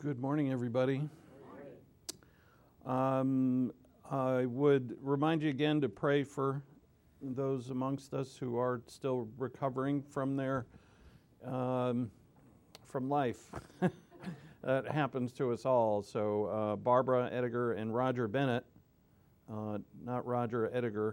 Good morning, everybody. I would remind you again to pray for those amongst us who are still recovering from from life. That happens to us all. So Barbara Edgar and Roger Bennett, not Roger Edgar.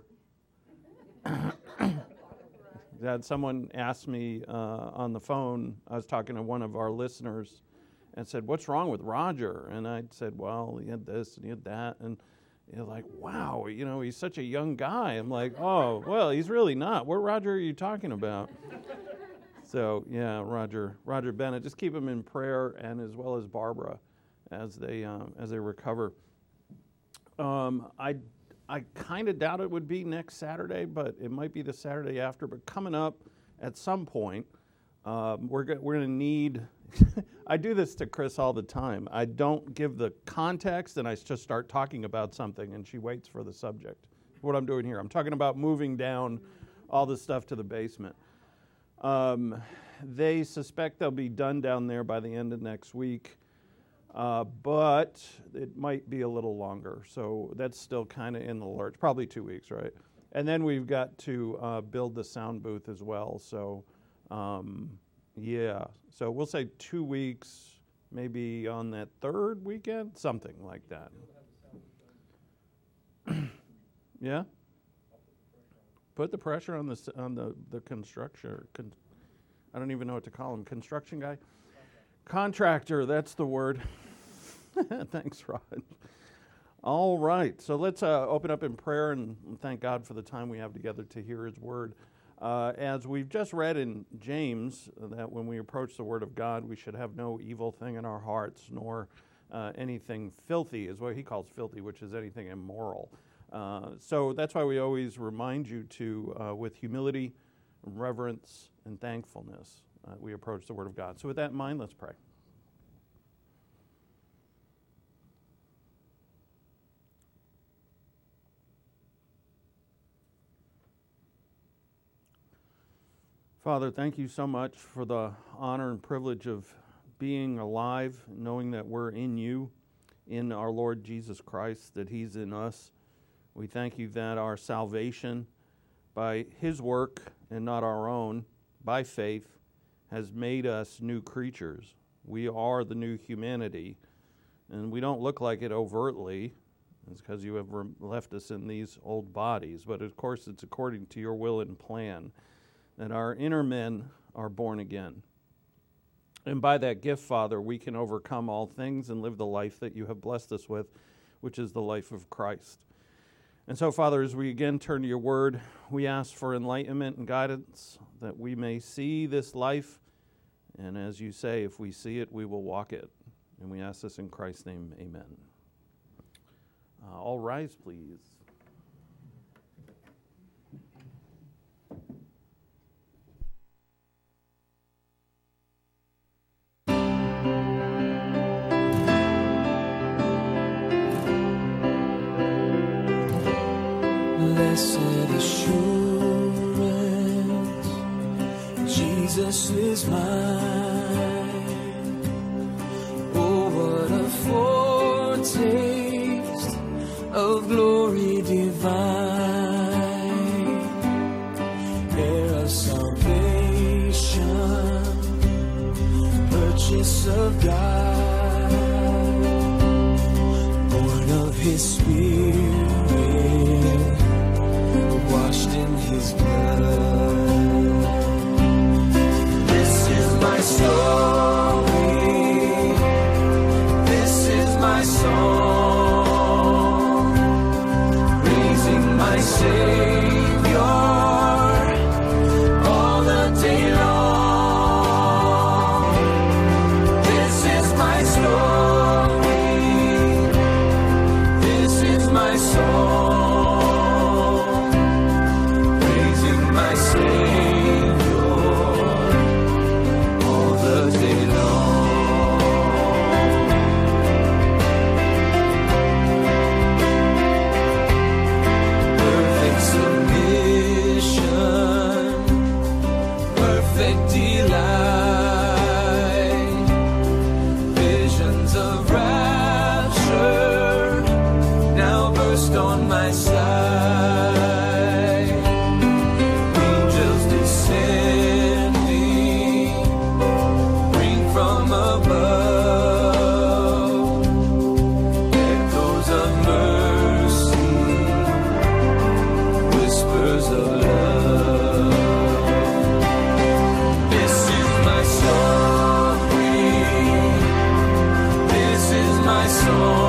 That someone asked me on the phone, I was talking to one of our listeners, and said, "What's wrong with Roger?" And I said, "Well, he had this and he had that." And you're like, "Wow, he's such a young guy." I'm like, "Oh, well, he's really not. What Roger are you talking about?" So, yeah, Roger Bennett. Just keep him in prayer, and as well as Barbara as they recover. I kind of doubt it would be next Saturday, but it might be the Saturday after. But coming up at some point, we're going to need. I do this to Chris all the time. I don't give the context, and I just start talking about something, and she waits for the subject. What I'm doing here, I'm talking about moving down all the stuff to the basement. They suspect they'll be done down there by the end of next week, but it might be a little longer. So that's still kind of in the lurch. Probably 2 weeks, right? And then we've got to build the sound booth as well. So. Yeah, so we'll say 2 weeks, maybe on that third weekend, something like that. Yeah? Put the pressure on the construction. I don't even know what to call him. Construction guy? Contractor, that's the word. Thanks, Rod. All right, so let's open up in prayer and thank God for the time we have together to hear His Word. As we've just read in James, that when we approach the Word of God, we should have no evil thing in our hearts, nor anything filthy, is what he calls filthy, which is anything immoral. So that's why we always remind you to, with humility, reverence, and thankfulness, we approach the Word of God. So with that in mind, let's pray. Father, thank you so much for the honor and privilege of being alive, knowing that we're in you, in our Lord Jesus Christ, that He's in us. We thank you that our salvation, by His work and not our own, by faith, has made us new creatures. We are the new humanity, and we don't look like it overtly. It's because you have left us in these old bodies, but of course it's according to your will and plan that our inner men are born again. And by that gift, Father, we can overcome all things and live the life that you have blessed us with, which is the life of Christ. And so, Father, as we again turn to your word, we ask for enlightenment and guidance that we may see this life. And as you say, if we see it, we will walk it. And we ask this in Christ's name, amen. All rise, please. Blessed assurance, Jesus is mine. Oh, what a foretaste of glory divine, heir of salvation, purchase of God, born of His Spirit, washed in His blood. This is my story. This is my song, praising my Savior all the day long. This is my story. This is my song. Perfect Christ on my side, angels descending, ring from above, echoes of mercy, whispers of love. This is my story, this is my song.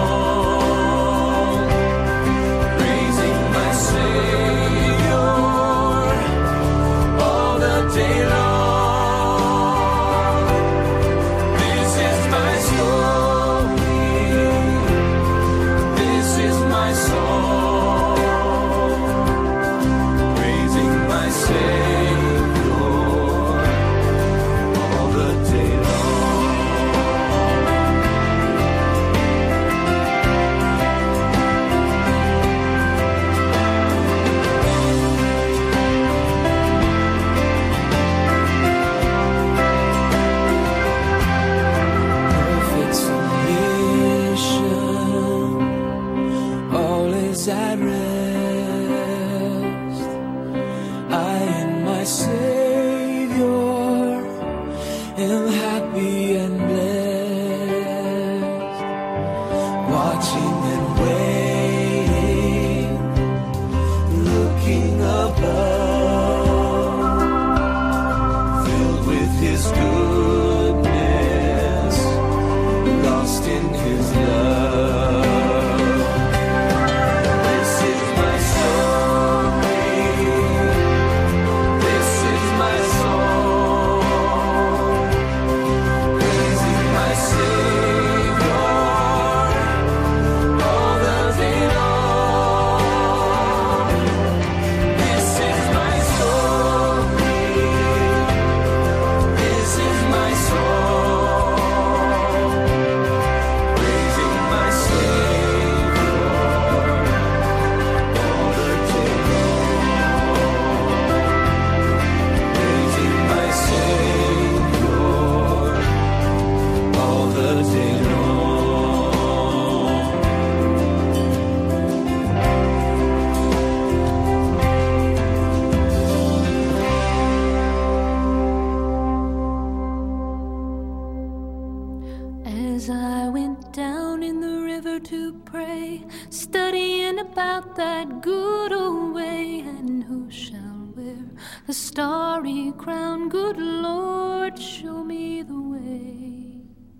As I went down in the river to pray, studying about that good old way, and who shall wear the starry crown? Good Lord, show me the way.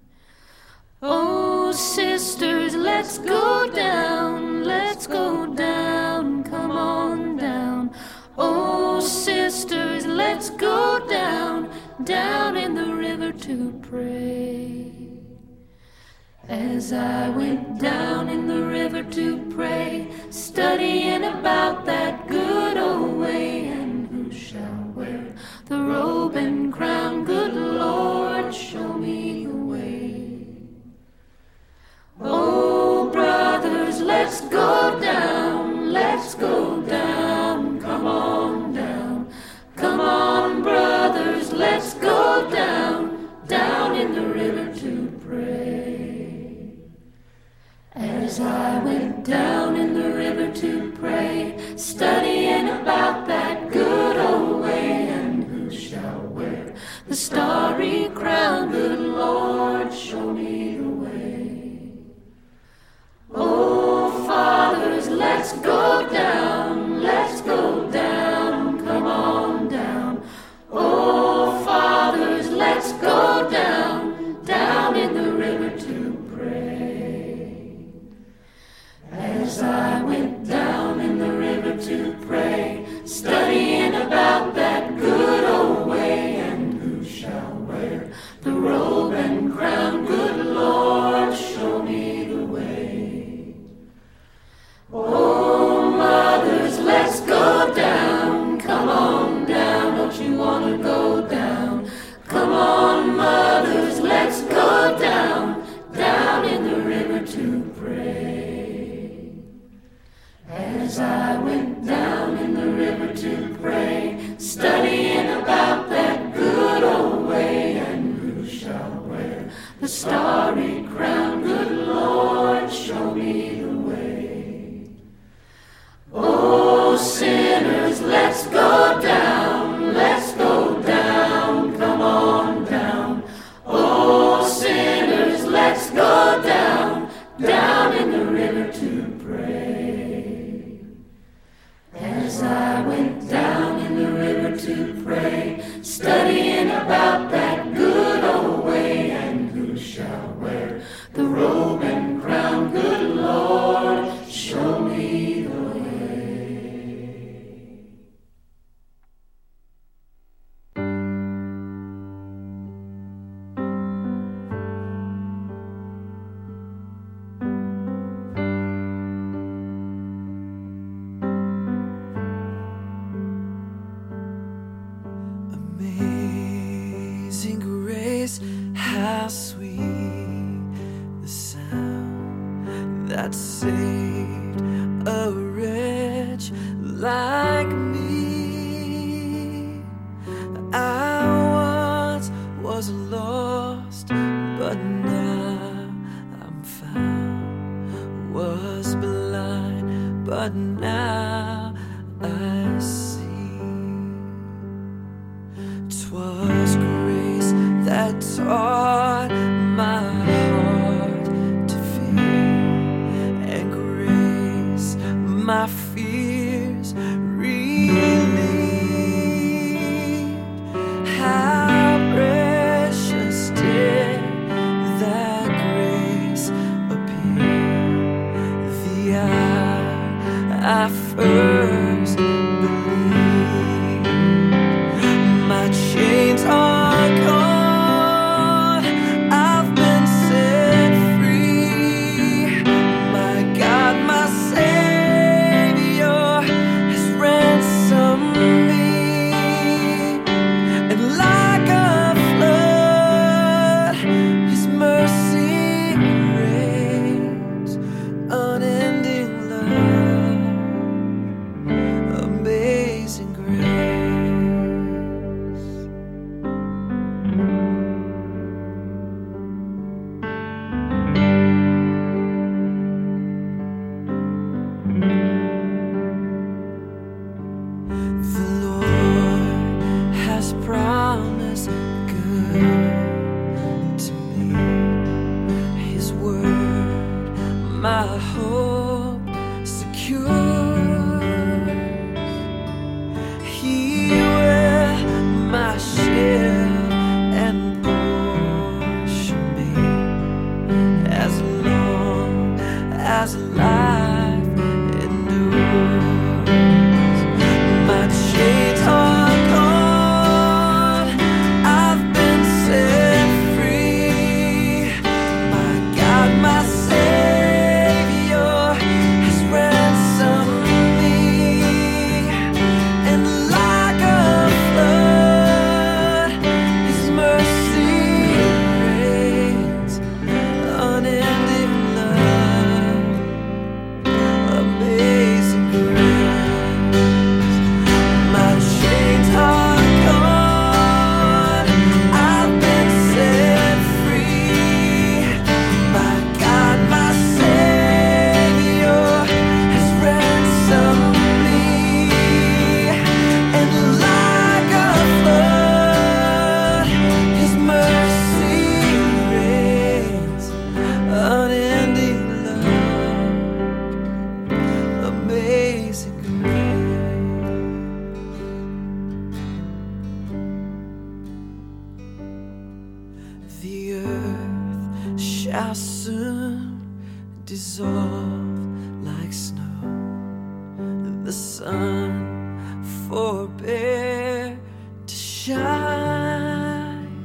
Oh, sisters, let's go down, come on down. Oh, sisters, let's go down in the river to pray. As I went down in the river to pray, studying about that good old way, and who shall wear the robe and crown? Good Lord, show me the way. Oh, brothers, let's go down, come on down. Come on, brothers, let's go down in the river to pray. As I went down in the river to pray, studying about that good old way, and who shall wear the starry crown? Good Lord, show me the way. Oh, fathers, let's go down, come on down. Oh, fathers, let's go down in the river to pray. As I went down in the river to pray, studying about that good old way, and who shall wear the robe and crown? Good Lord, show me the way. Oh, mothers, let's go down, come on down, don't you want to go down? Come on, mothers, let's go down in the river to pray. As I went down in the river to pray, studying about that good old way, and who shall wear the starry crown? Good Lord, show me the way. how sweet the sound that saved a wretch like me. I once was lost, but now I'm found. Was blind, but now I see. 'Twas grace that taught my heart to fear, and grace my fears relieved. How precious did that grace appear the hour I first believed. My chains are gone, I've been set free. My God, my Savior has ransomed me. And like a flood, His mercy reigns. Unending love, amazing grace. The Lord has promised good to me. His word, my hope secure. He will my shield and portion be, as long as life endures. My chains are gone, I've been set free. My God, my Savior has ransomed me. And like a flood, His mercy reigns. Unending love, amazing grace. My chains are gone, I've been set free. My God, my Savior has ransomed me. And like a flood, His mercy reigns. Unending love, amazing grace. The earth shall soon dissolve like snow. The sun forbear to shine.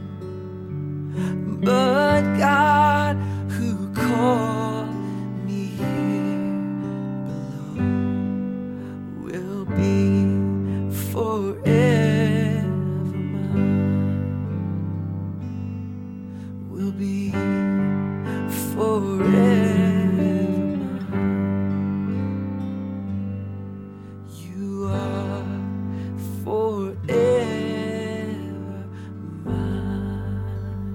But God, who called me here below, will be forever mine. Will be forever mine. You are forever mine.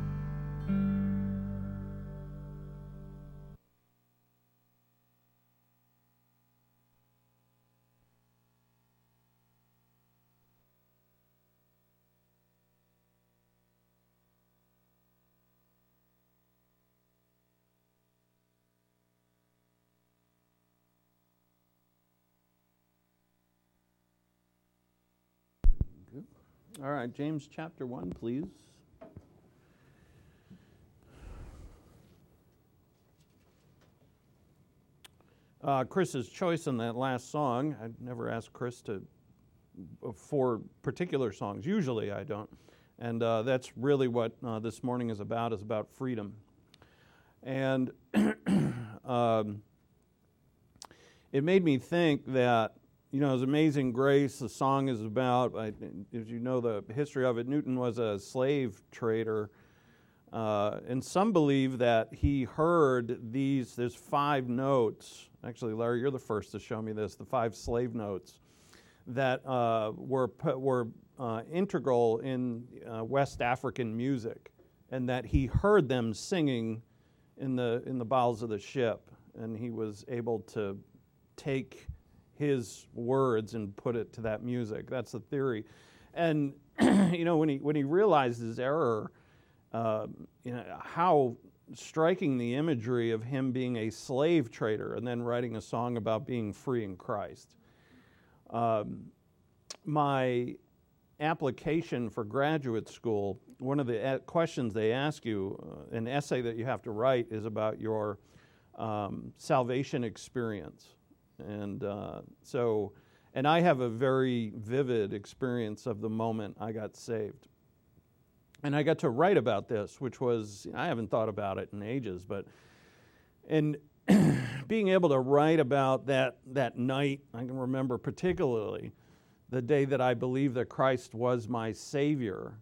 All right, James chapter 1, please. Chris's choice in that last song, I'd never asked Chris for particular songs. Usually I don't. And that's really what this morning is about freedom. And it made me think that, it's Amazing Grace, the song is about, as you know the history of it, Newton was a slave trader And some believe that he heard there's 5 notes. Actually, Larry, you're the first to show me this, the 5 slave notes that were integral in West African music, and that he heard them singing in the bowels of the ship, and he was able to take his words and put it to that music. That's the theory. And when he realized his error, how striking the imagery of him being a slave trader and then writing a song about being free in Christ. My application for graduate school, one of the questions they ask you, an essay that you have to write, is about your salvation experience. And and I have a very vivid experience of the moment I got saved. And I got to write about this, which was, I haven't thought about it in ages, and being able to write about that night, I can remember particularly the day that I believed that Christ was my Savior.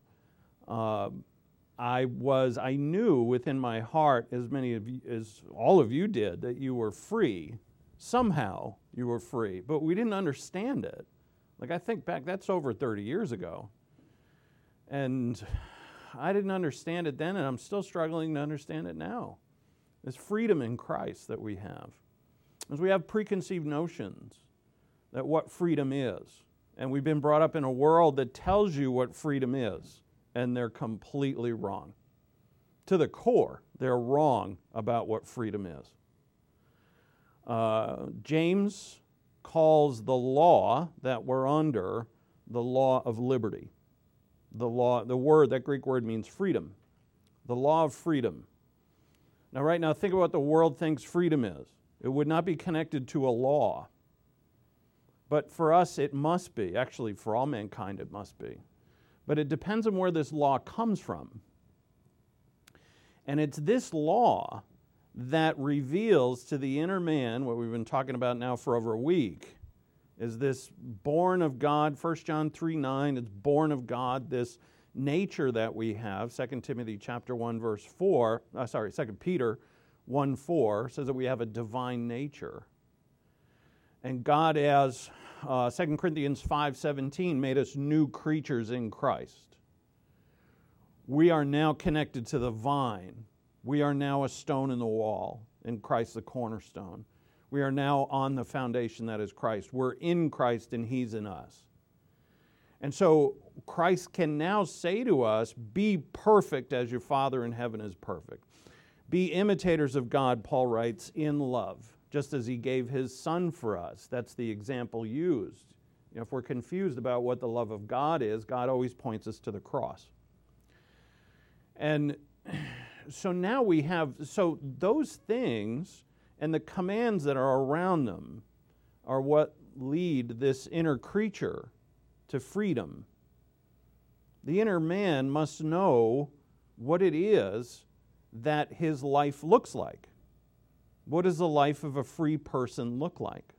I knew within my heart, as all of you did, that you were free. Somehow you were free, but we didn't understand it. Like, I think back, that's over 30 years ago. And I didn't understand it then, and I'm still struggling to understand it now. This freedom in Christ that we have. As we have preconceived notions that what freedom is. And we've been brought up in a world that tells you what freedom is, and they're completely wrong. To the core, they're wrong about what freedom is. James calls the law that we're under the law of liberty. That Greek word means freedom. The law of freedom. Now, right now, think of what the world thinks freedom is. It would not be connected to a law. But for us, it must be. Actually, for all mankind, it must be. But it depends on where this law comes from. And it's this law that reveals to the inner man, what we've been talking about now for over a week, is this born of God, 1 John 3:9, it's born of God, this nature that we have. 2 Timothy chapter 1, verse 4, 2 Peter 1:4 says that we have a divine nature. And God, as 2 Corinthians 5:17, made us new creatures in Christ. We are now connected to the vine. We are now a stone in the wall, in Christ the cornerstone. We are now on the foundation that is Christ. We're in Christ and He's in us. And so Christ can now say to us, be perfect as your Father in heaven is perfect. Be imitators of God, Paul writes, in love, just as He gave His Son for us. That's the example used. If we're confused about what the love of God is, God always points us to the cross. And so now we have, those things and the commands that are around them are what lead this inner creature to freedom. The inner man must know what it is that his life looks like. What does the life of a free person look like?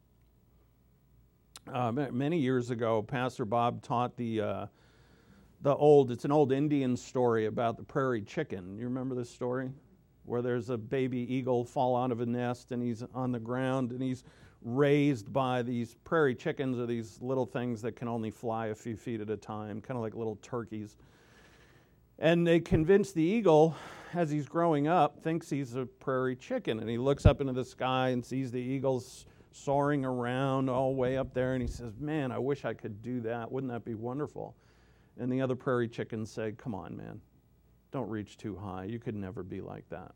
Many years ago, Pastor Bob taught it's an old Indian story about the prairie chicken. You remember this story? Where there's a baby eagle fall out of a nest and he's on the ground and he's raised by these prairie chickens, or these little things that can only fly a few feet at a time, kind of like little turkeys. And they convince the eagle, as he's growing up, thinks he's a prairie chicken. And he looks up into the sky and sees the eagles soaring around all way up there. And he says, man, I wish I could do that. Wouldn't that be wonderful? And the other prairie chickens say, come on, man. Don't reach too high. You could never be like that.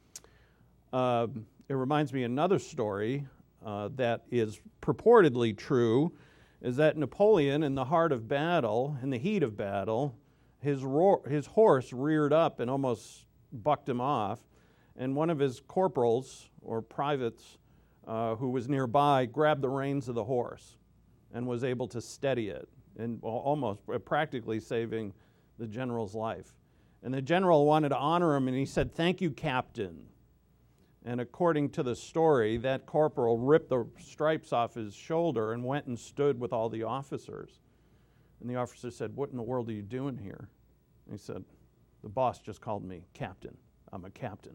It reminds me of another story that is purportedly true, is that Napoleon, in the heart of battle, in the heat of battle, his horse reared up and almost bucked him off, and one of his corporals or privates who was nearby grabbed the reins of the horse and was able to steady it, and almost practically saving the general's life. And the general wanted to honor him, and he said, "Thank you, Captain." And according to the story, that corporal ripped the stripes off his shoulder and went and stood with all the officers. And the officer said, "What in the world are you doing here?" And he said, The boss just called me captain. I'm a captain.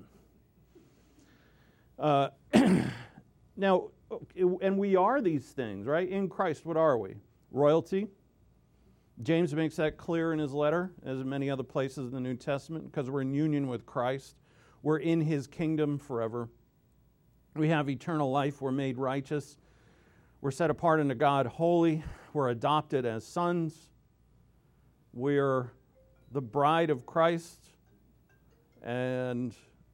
Now, and we are these things, right? In Christ, what are we? Royalty. James makes that clear in his letter, as in many other places in the New Testament, because we're in union with Christ. We're in his kingdom forever. We have eternal life. We're made righteous. We're set apart unto God holy. We're adopted as sons. We're the bride of Christ, and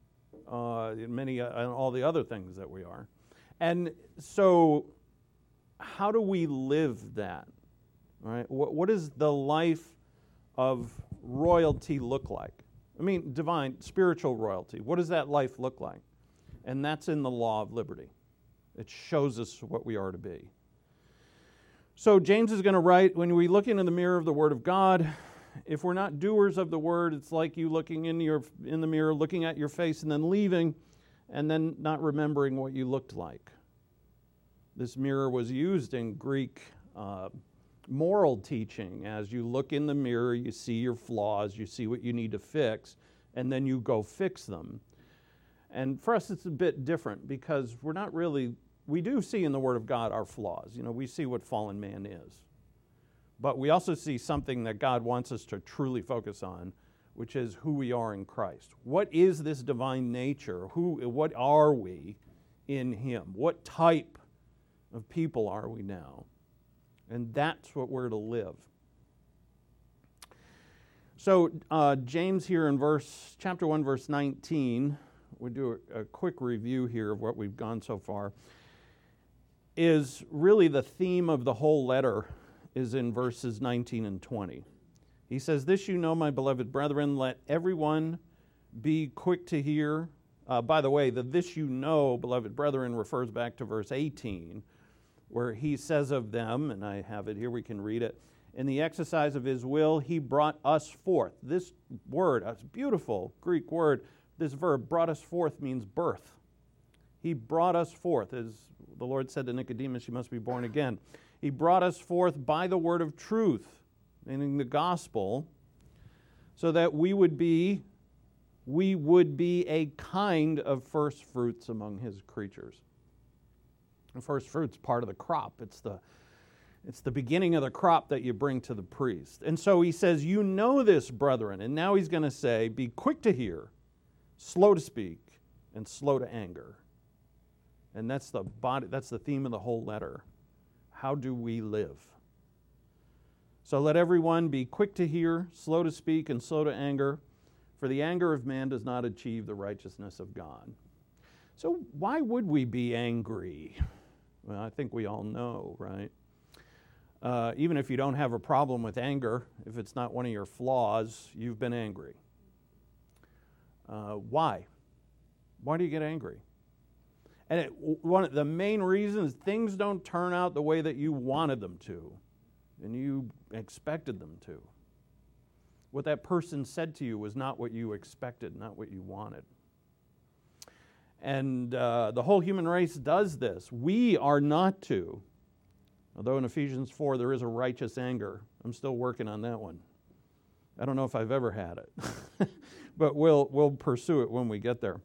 all the other things that we are. And so, how do we live that? Right? What does the life of royalty look like? I mean, divine, spiritual royalty. What does that life look like? And that's in the law of liberty. It shows us what we are to be. So James is going to write, when we look into the mirror of the Word of God, if we're not doers of the Word, it's like you looking in the mirror, looking at your face, and then leaving, and then not remembering what you looked like. This mirror was used in Greek moral teaching. As you look in the mirror, you see your flaws, you see what you need to fix, and then you go fix them. And for us, it's a bit different because we do see in the Word of God our flaws. You know, we see what fallen man is. But we also see something that God wants us to truly focus on, which is who we are in Christ. What is this divine nature? What are we in Him? What type of people are we now? And that's what we're to live. So James here in chapter 1, verse 19, we'll do a quick review here of what we've gone so far, is really the theme of the whole letter is in verses 19 and 20. He says, "This you know, my beloved brethren, let everyone be quick to hear." By the way, the "this you know, beloved brethren" refers back to verse 18, where he says of them, and I have it here, we can read it, "In the exercise of his will, he brought us forth." This word, a beautiful Greek word, this verb, brought us forth, means birth. He brought us forth. As the Lord said to Nicodemus, you must be born again. He brought us forth by the word of truth, meaning the gospel, so that we would be a kind of first fruits among his creatures. The first fruit's part of the crop. It's the beginning of the crop that you bring to the priest. And so he says, you know this, brethren. And now he's going to say, be quick to hear, slow to speak, and slow to anger. And that's the theme of the whole letter. How do we live? So let everyone be quick to hear, slow to speak, and slow to anger, for the anger of man does not achieve the righteousness of God. So why would we be angry? Well, I think we all know, right? Even if you don't have a problem with anger, if it's not one of your flaws, you've been angry. Why? Why do you get angry? And one of the main reasons, things don't turn out the way that you wanted them to and you expected them to. What that person said to you was not what you expected, not what you wanted. And the whole human race does this. We are not to. Although in Ephesians 4 there is a righteous anger. I'm still working on that one. I don't know if I've ever had it. But we'll pursue it when we get there.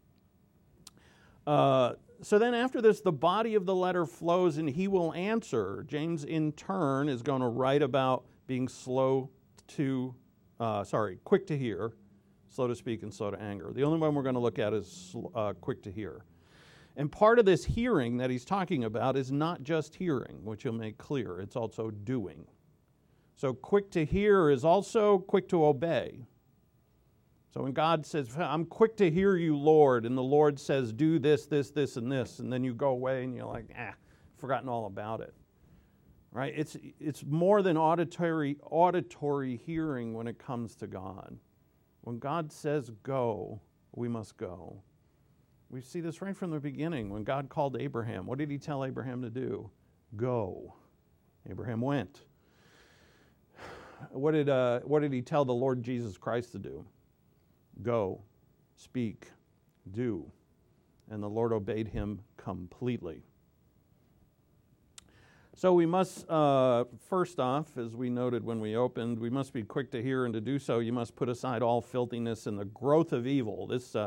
So then after this, the body of the letter flows and he will answer. James in turn is going to write about being quick to hear, slow to speak, and slow to anger. The only one we're going to look at is quick to hear. And part of this hearing that he's talking about is not just hearing, which he'll make clear. It's also doing. So quick to hear is also quick to obey. So when God says, I'm quick to hear you, Lord, and the Lord says, do this, this, this, and this, and then you go away and you're like, forgotten all about it. Right? It's more than auditory hearing when it comes to God. When God says go, we must go. We see this right from the beginning. When God called Abraham, what did he tell Abraham to do? Go. Abraham went. What did he tell the Lord Jesus Christ to do? Go, speak, do. And the Lord obeyed him completely. So we must, first off, as we noted when we opened, we must be quick to hear, and to do so, you must put aside all filthiness and the growth of evil. This,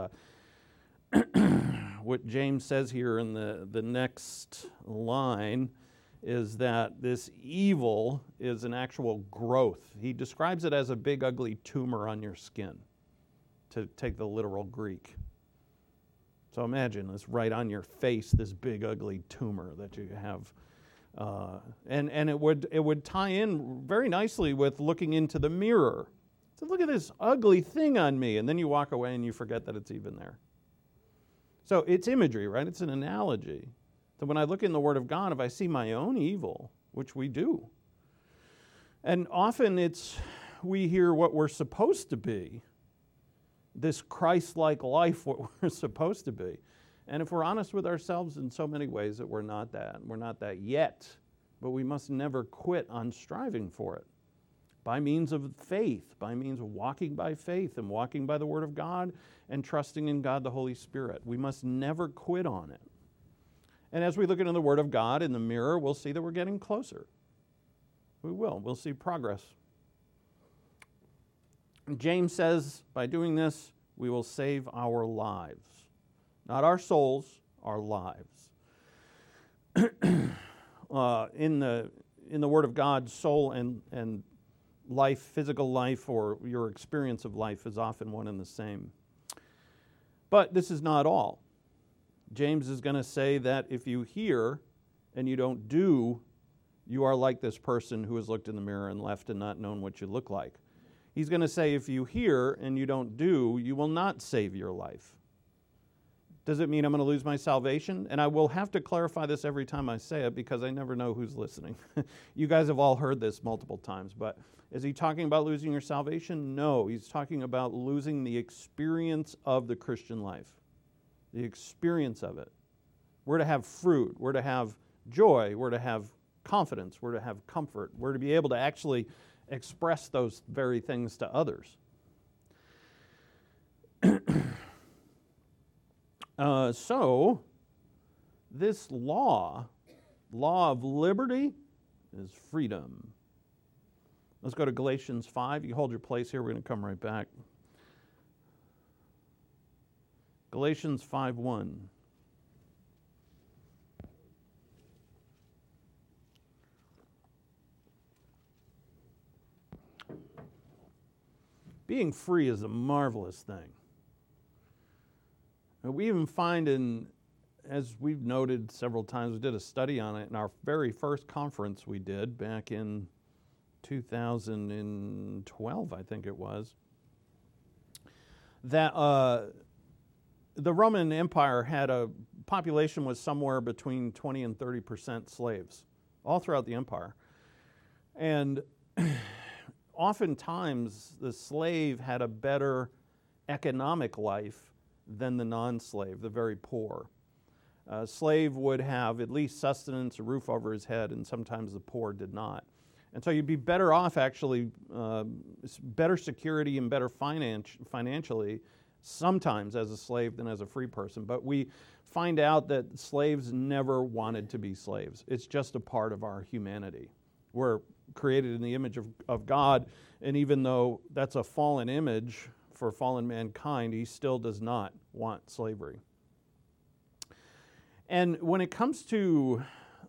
what James says here in the next line is that this evil is an actual growth. He describes it as a big, ugly tumor on your skin, to take the literal Greek. So imagine this right on your face, this big, ugly tumor that you have. And it would tie in very nicely with looking into the mirror. So look at this ugly thing on me, and then you walk away and you forget that it's even there. So it's imagery, right? It's an analogy. So when I look in the Word of God, if I see my own evil, which we do, and often we hear what we're supposed to be, this Christ-like life, what we're supposed to be. And if we're honest with ourselves in so many ways that we're not that yet, but we must never quit on striving for it. By means of faith, by means of walking by faith and walking by the Word of God and trusting in God the Holy Spirit. We must never quit on it. And as we look into the Word of God in the mirror, we'll see that we're getting closer. We will. We'll see progress. James says, by doing this, we will save our lives. Not our souls, our lives. In the Word of God, soul and life, physical life, or your experience of life is often one and the same. But this is not all. James is going to say that if you hear and you don't do, you are like this person who has looked in the mirror and left and not known what you look like. He's going to say if you hear and you don't do, you will not save your life. Does it mean I'm going to lose my salvation? And I will have to clarify this every time I say it because I never know who's listening. You guys have all heard this multiple times, but is he talking about losing your salvation? No, he's talking about losing the experience of the Christian life, the experience of it. We're to have fruit, we're to have joy, we're to have confidence, we're to have comfort, we're to be able to actually express those very things to others. So, this law of liberty is freedom. Let's go to Galatians 5. You hold your place here. We're going to come right back. Galatians 5:1. Being free is a marvelous thing. And we even find as we've noted several times, we did a study on it in our very first conference we did back in 2012, I think it was, that the Roman Empire had a population was somewhere between 20 and 30% slaves, all throughout the empire. And oftentimes the slave had a better economic life than the non-slave, the very poor. A slave would have at least sustenance, a roof over his head, and sometimes the poor did not. And so you'd be better off actually, better security and better financially, sometimes as a slave than as a free person. But we find out that slaves never wanted to be slaves. It's just a part of our humanity. We're created in the image of God, and even though that's a fallen image for fallen mankind, he still does not want slavery. And when it comes to,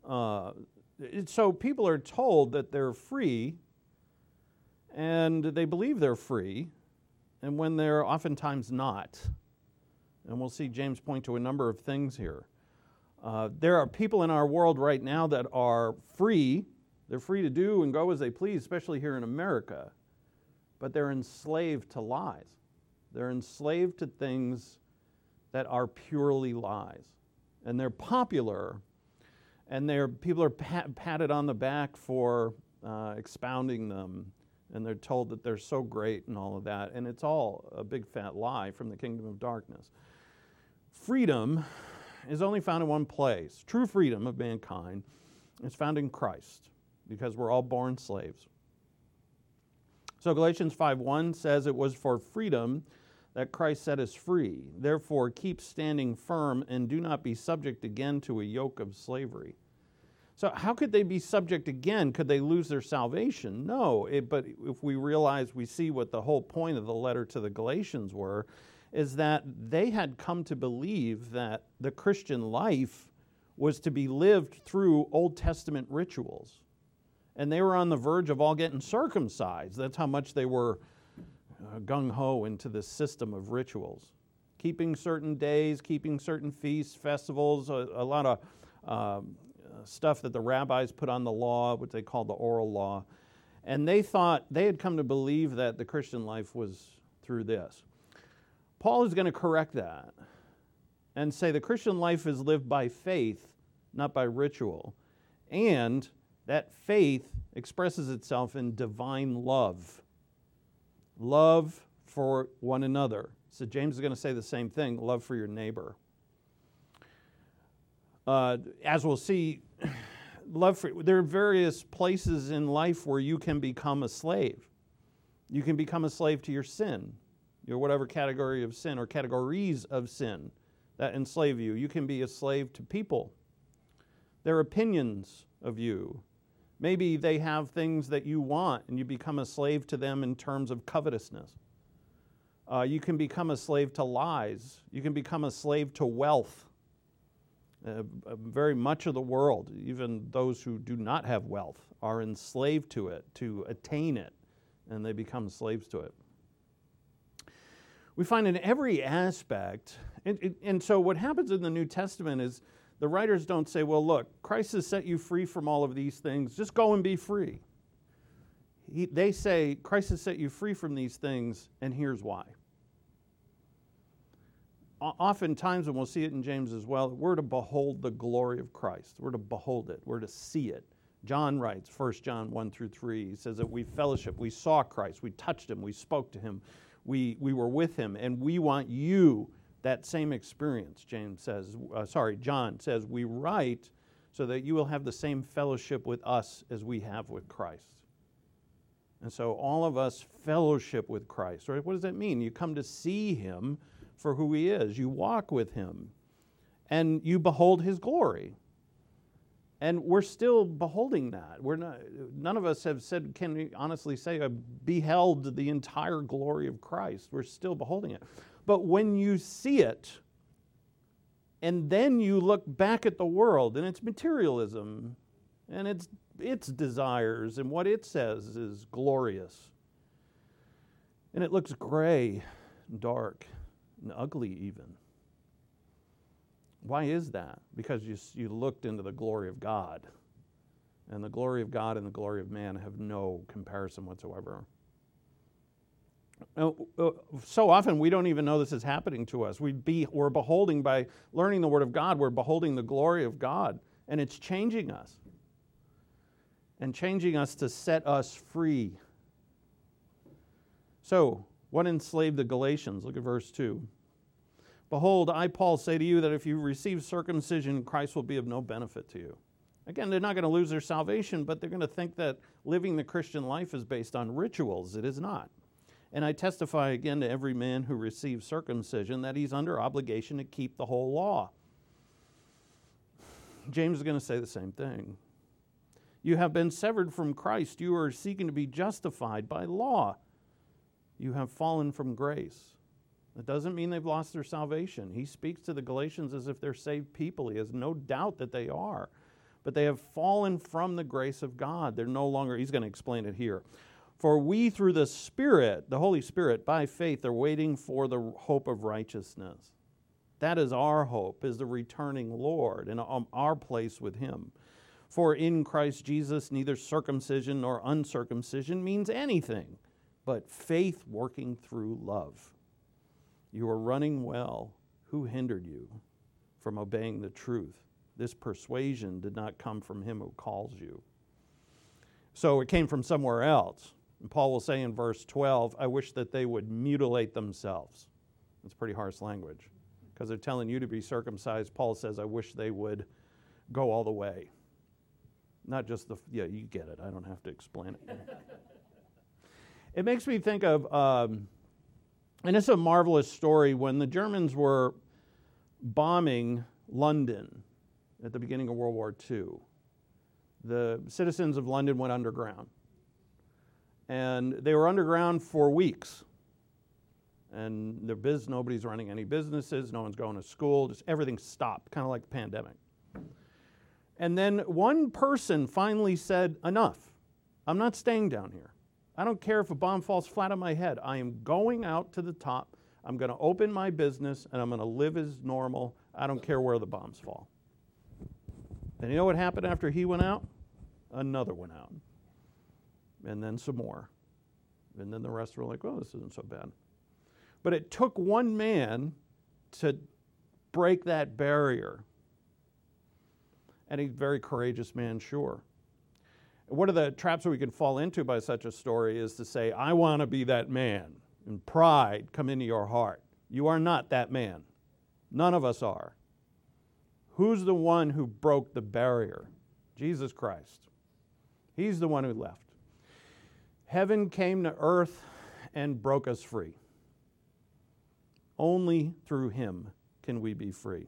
so people are told that they're free, and they believe they're free, and when they're oftentimes not. And we'll see James point to a number of things here. There are people in our world right now that are free. They're free to do and go as they please, especially here in America. But they're enslaved to lies. They're enslaved to things that are purely lies. And they're popular, and people are patted on the back for expounding them, and they're told that they're so great and all of that, and it's all a big fat lie from the kingdom of darkness. Freedom is only found in one place. True freedom of mankind is found in Christ, because we're all born slaves. So Galatians 5:1 says it was for freedom that Christ set us free. Therefore, keep standing firm and do not be subject again to a yoke of slavery. So how could they be subject again? Could they lose their salvation? No, but if we realize, we see what the whole point of the letter to the Galatians were, is that they had come to believe that the Christian life was to be lived through Old Testament rituals. And they were on the verge of all getting circumcised. That's how much they were gung-ho into this system of rituals. Keeping certain days, keeping certain feasts, festivals, a lot of stuff that the rabbis put on the law, what they call the oral law. And they thought, they had come to believe that the Christian life was through this. Paul is going to correct that and say the Christian life is lived by faith, not by ritual. And that faith expresses itself in divine love. Love for one another. So James is going to say the same thing, love for your neighbor. As we'll see, there are various places in life where you can become a slave. You can become a slave to your sin, whatever category of sin or categories of sin that enslave you. You can be a slave to people, their opinions of you. Maybe they have things that you want and you become a slave to them in terms of covetousness. You can become a slave to lies. You can become a slave to wealth. Very much of the world, even those who do not have wealth, are enslaved to it, to attain it, and they become slaves to it. We find in every aspect, and so what happens in the New Testament is the writers don't say, well, look, Christ has set you free from all of these things, just go and be free. They say, Christ has set you free from these things, and here's why. Oftentimes, and we'll see it in James as well, we're to behold the glory of Christ. We're to behold it. We're to see it. John writes, 1 John 1 through 3, he says that we fellowship, we saw Christ, we touched him, we spoke to him, we were with him, and we want you that same experience, John says, we write so that you will have the same fellowship with us as we have with Christ. And so all of us fellowship with Christ, right? What does that mean? You come to see him for who he is. You walk with him, and you behold his glory. And we're still beholding that. None of us have said, can we honestly say, I beheld the entire glory of Christ. We're still beholding it. But when you see it, and then you look back at the world and its materialism and its desires and what it says is glorious, and it looks gray and dark and ugly even. Why is that? Because you looked into the glory of God, and the glory of God and the glory of man have no comparison whatsoever. So often we don't even know this is happening to us. We're beholding, by learning the Word of God, we're beholding the glory of God, and it's changing us. And changing us to set us free. So, what enslaved the Galatians? Look at verse 2. Behold, I, Paul, say to you that if you receive circumcision, Christ will be of no benefit to you. Again, they're not going to lose their salvation, but they're going to think that living the Christian life is based on rituals. It is not. And I testify again to every man who receives circumcision that he's under obligation to keep the whole law. James is going to say the same thing. You have been severed from Christ. You are seeking to be justified by law. You have fallen from grace. That doesn't mean they've lost their salvation. He speaks to the Galatians as if they're saved people. He has no doubt that they are. But they have fallen from the grace of God. They're no longer, he's going to explain it here. For we through the Spirit, the Holy Spirit, by faith, are waiting for the hope of righteousness. That is our hope, is the returning Lord and our place with him. For in Christ Jesus, neither circumcision nor uncircumcision means anything, but faith working through love. You are running well. Who hindered you from obeying the truth? This persuasion did not come from him who calls you. So it came from somewhere else. And Paul will say in verse 12, I wish that they would mutilate themselves. That's pretty harsh language. Because they're telling you to be circumcised. Paul says, I wish they would go all the way. Not just you get it. I don't have to explain it. It makes me think of, and it's a marvelous story, when the Germans were bombing London at the beginning of World War II. the citizens of London went underground. And they were underground for weeks. And nobody's running any businesses, no one's going to school, just everything stopped, kind of like the pandemic. And then one person finally said, enough. I'm not staying down here. I don't care if a bomb falls flat on my head. I am going out to the top. I'm going to open my business, and I'm going to live as normal. I don't care where the bombs fall. And you know what happened after he went out? Another went out. And then some more. And then the rest were like, oh, this isn't so bad. But it took one man to break that barrier. And he's a very courageous man, sure. One of the traps we can fall into by such a story is to say, I want to be that man. And pride come into your heart. You are not that man. None of us are. Who's the one who broke the barrier? Jesus Christ. He's the one who left. Heaven came to earth and broke us free. Only through him can we be free.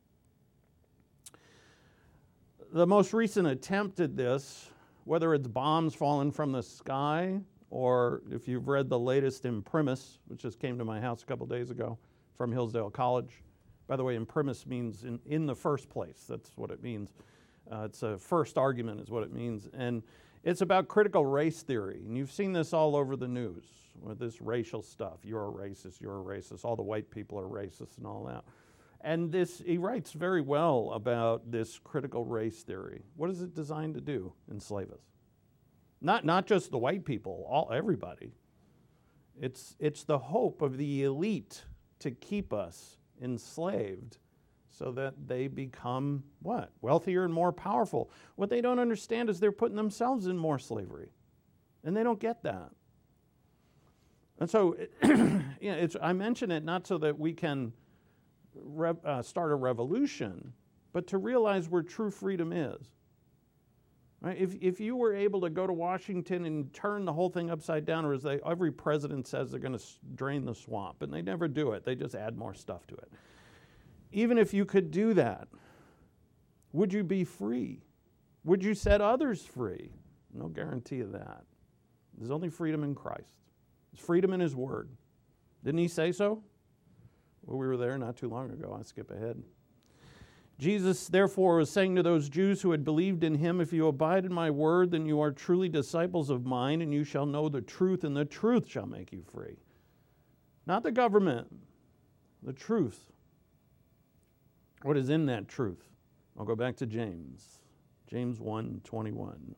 The most recent attempt at this, whether it's bombs falling from the sky, or if you've read the latest Imprimis, which just came to my house a couple days ago from Hillsdale College. By the way, Imprimis means in the first place. That's what it means. It's a first argument is what it means. And it's about critical race theory. And you've seen this all over the news with this racial stuff. You're a racist, you're a racist. All the white people are racist and all that. And he writes very well about this critical race theory. What is it designed to do? Enslave us. Not just the white people, everybody. It's the hope of the elite to keep us enslaved so that they become what? Wealthier and more powerful. What they don't understand is they're putting themselves in more slavery. And they don't get that. And so I mention it not so that we can start a revolution, but to realize where true freedom is. Right? If you were able to go to Washington and turn the whole thing upside down, or as every president says they're going to drain the swamp, and they never do it, they just add more stuff to it. Even if you could do that, would you be free? Would you set others free? No guarantee of that. There's only freedom in Christ. There's freedom in his word. Didn't he say so? Well, we were there not too long ago. I skip ahead. Jesus, therefore, was saying to those Jews who had believed in him, if you abide in my word, then you are truly disciples of mine, and you shall know the truth, and the truth shall make you free. Not the government, the truth. What is in that truth? I'll go back to James. James 1:21.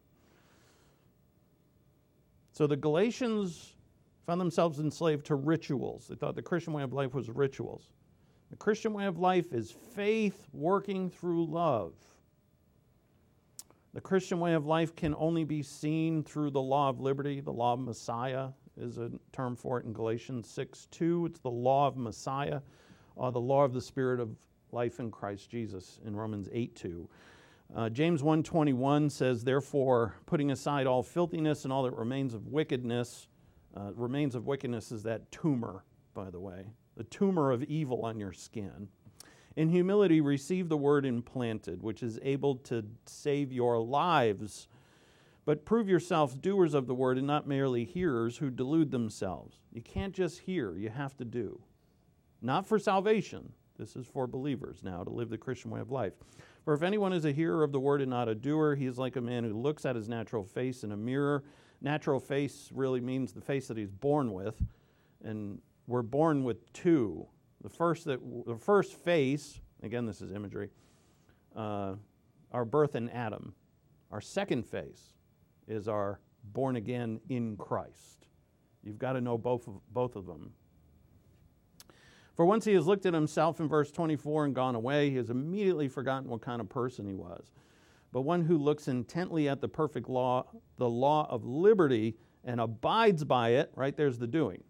So the Galatians found themselves enslaved to rituals. They thought the Christian way of life was rituals. The Christian way of life is faith working through love. The Christian way of life can only be seen through the law of liberty. The law of Messiah is a term for it in Galatians 6:2. It's the law of Messiah, the law of the Spirit of life in Christ Jesus in Romans 8:2. James 1:21 says, therefore, putting aside all filthiness and all that remains of wickedness is that tumor, by the way, the tumor of evil on your skin. In humility, receive the word implanted, which is able to save your lives. But prove yourselves doers of the word and not merely hearers who delude themselves. You can't just hear, you have to do. Not for salvation. This is for believers now to live the Christian way of life. For if anyone is a hearer of the word and not a doer, he is like a man who looks at his natural face in a mirror. Natural face really means the face that he's born with. And we're born with two. The first face, again this is imagery, our birth in Adam. Our second face is our born again in Christ. You've got to know both of them. For once he has looked at himself in verse 24 and gone away, he has immediately forgotten what kind of person he was. But one who looks intently at the perfect law, the law of liberty, and abides by it, right there's the doing.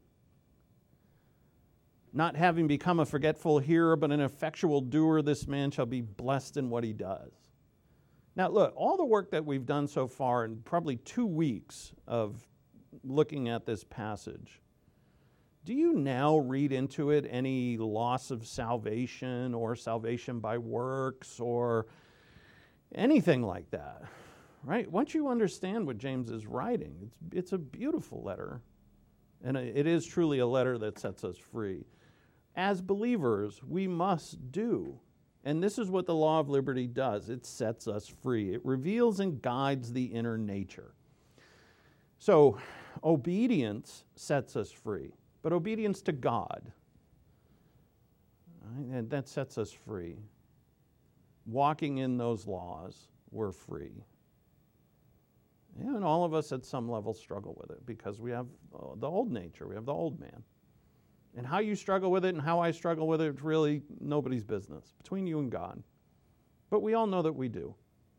Not having become a forgetful hearer, but an effectual doer, this man shall be blessed in what he does. Now look, all the work that we've done so far in probably 2 weeks of looking at this passage, do you now read into it any loss of salvation or salvation by works or anything like that? right? Once you understand what James is writing, it's a beautiful letter. And it is truly a letter that sets us free. As believers, we must do. And this is what the law of liberty does. It sets us free. It reveals and guides the inner nature. So, obedience sets us free. But obedience to God, right, and that sets us free. Walking in those laws, we're free. And all of us at some level struggle with it because we have the old nature, we have the old man. And how you struggle with it and how I struggle with it, it's really nobody's business, between you and God. But we all know that we do.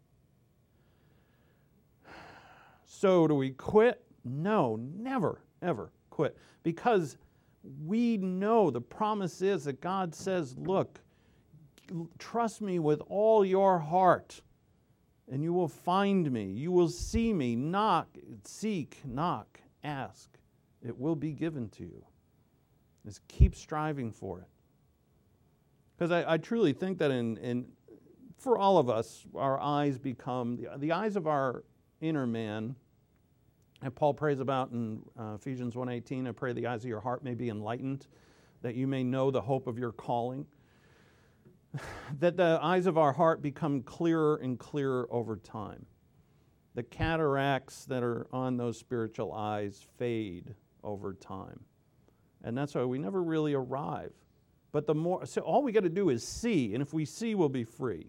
So do we quit? No, never, ever quit. Because we know the promise is that God says, look, trust me with all your heart, and you will find me. You will see me. Knock, seek, knock, ask. It will be given to you. Just keep striving for it. Because I truly think that for all of us, our eyes become, the eyes of our inner man, and Paul prays about in Ephesians 1:18, I pray the eyes of your heart may be enlightened, that you may know the hope of your calling. That the eyes of our heart become clearer and clearer over time. The cataracts that are on those spiritual eyes fade over time. And that's why we never really arrive. But so all we got to do is see, and if we see, we'll be free.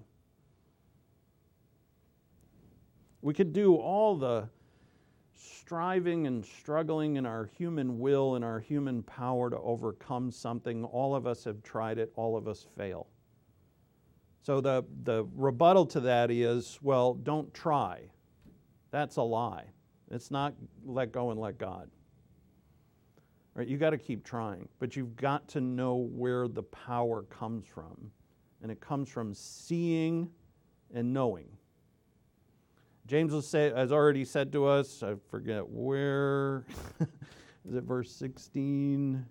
We could do all the striving and struggling in our human will and our human power to overcome something. All of us have tried it, all of us fail. So the rebuttal to that is, well, don't try. That's a lie. It's not let go and let God. Right? You got to keep trying, but you've got to know where the power comes from. And it comes from seeing and knowing. James has already said to us, I forget where, is it verse 16?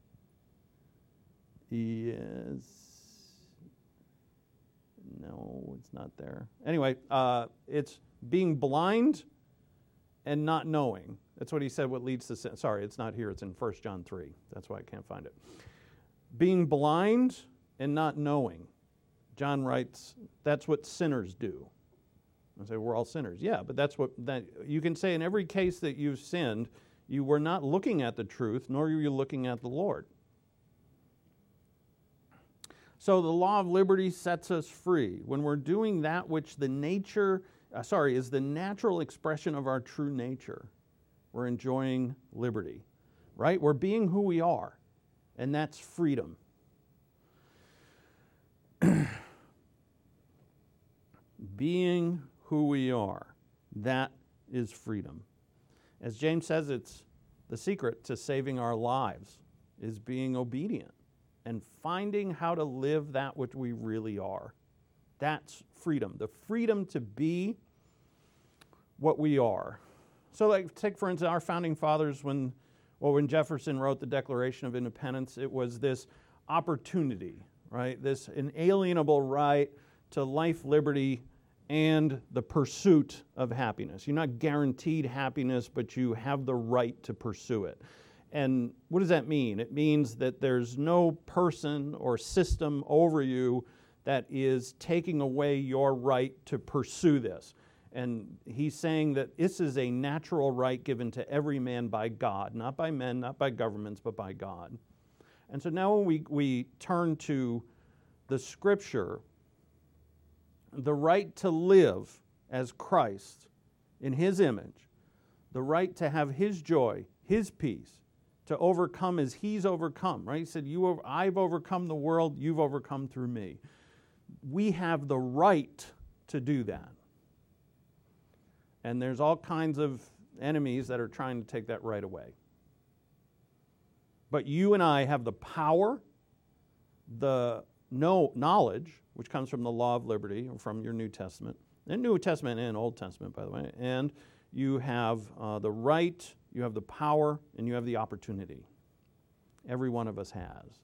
Yes. No, it's not there. Anyway, it's being blind and not knowing. That's what he said, what leads to sin. Sorry, it's not here. It's in 1 John 3. That's why I can't find it. Being blind and not knowing. John writes, that's what sinners do. I say, we're all sinners. Yeah, but that's what you can say in every case that you've sinned, you were not looking at the truth, nor were you looking at the Lord. So the law of liberty sets us free. When we're doing that which is the natural expression of our true nature, we're enjoying liberty, right? We're being who we are, and that's freedom. Being who we are, that is freedom. As James says, it's the secret to saving our lives is being obedient and finding how to live that which we really are. That's freedom. The freedom to be what we are. So like take, for instance, our founding fathers, when Jefferson wrote the Declaration of Independence, it was this opportunity, right? This inalienable right to life, liberty, and the pursuit of happiness. You're not guaranteed happiness, but you have the right to pursue it. And what does that mean? It means that there's no person or system over you that is taking away your right to pursue this. And he's saying that this is a natural right given to every man by God, not by men, not by governments, but by God. And so now when we turn to the Scripture, the right to live as Christ in His image, the right to have His joy, His peace, to overcome as He's overcome, right? He said, I've overcome the world, you've overcome through me. We have the right to do that. And there's all kinds of enemies that are trying to take that right away. But you and I have the power, the knowledge, which comes from the law of liberty, or from your New Testament, and New Testament and Old Testament, by the way, and you have the right, you have the power, and you have the opportunity. Every one of us has.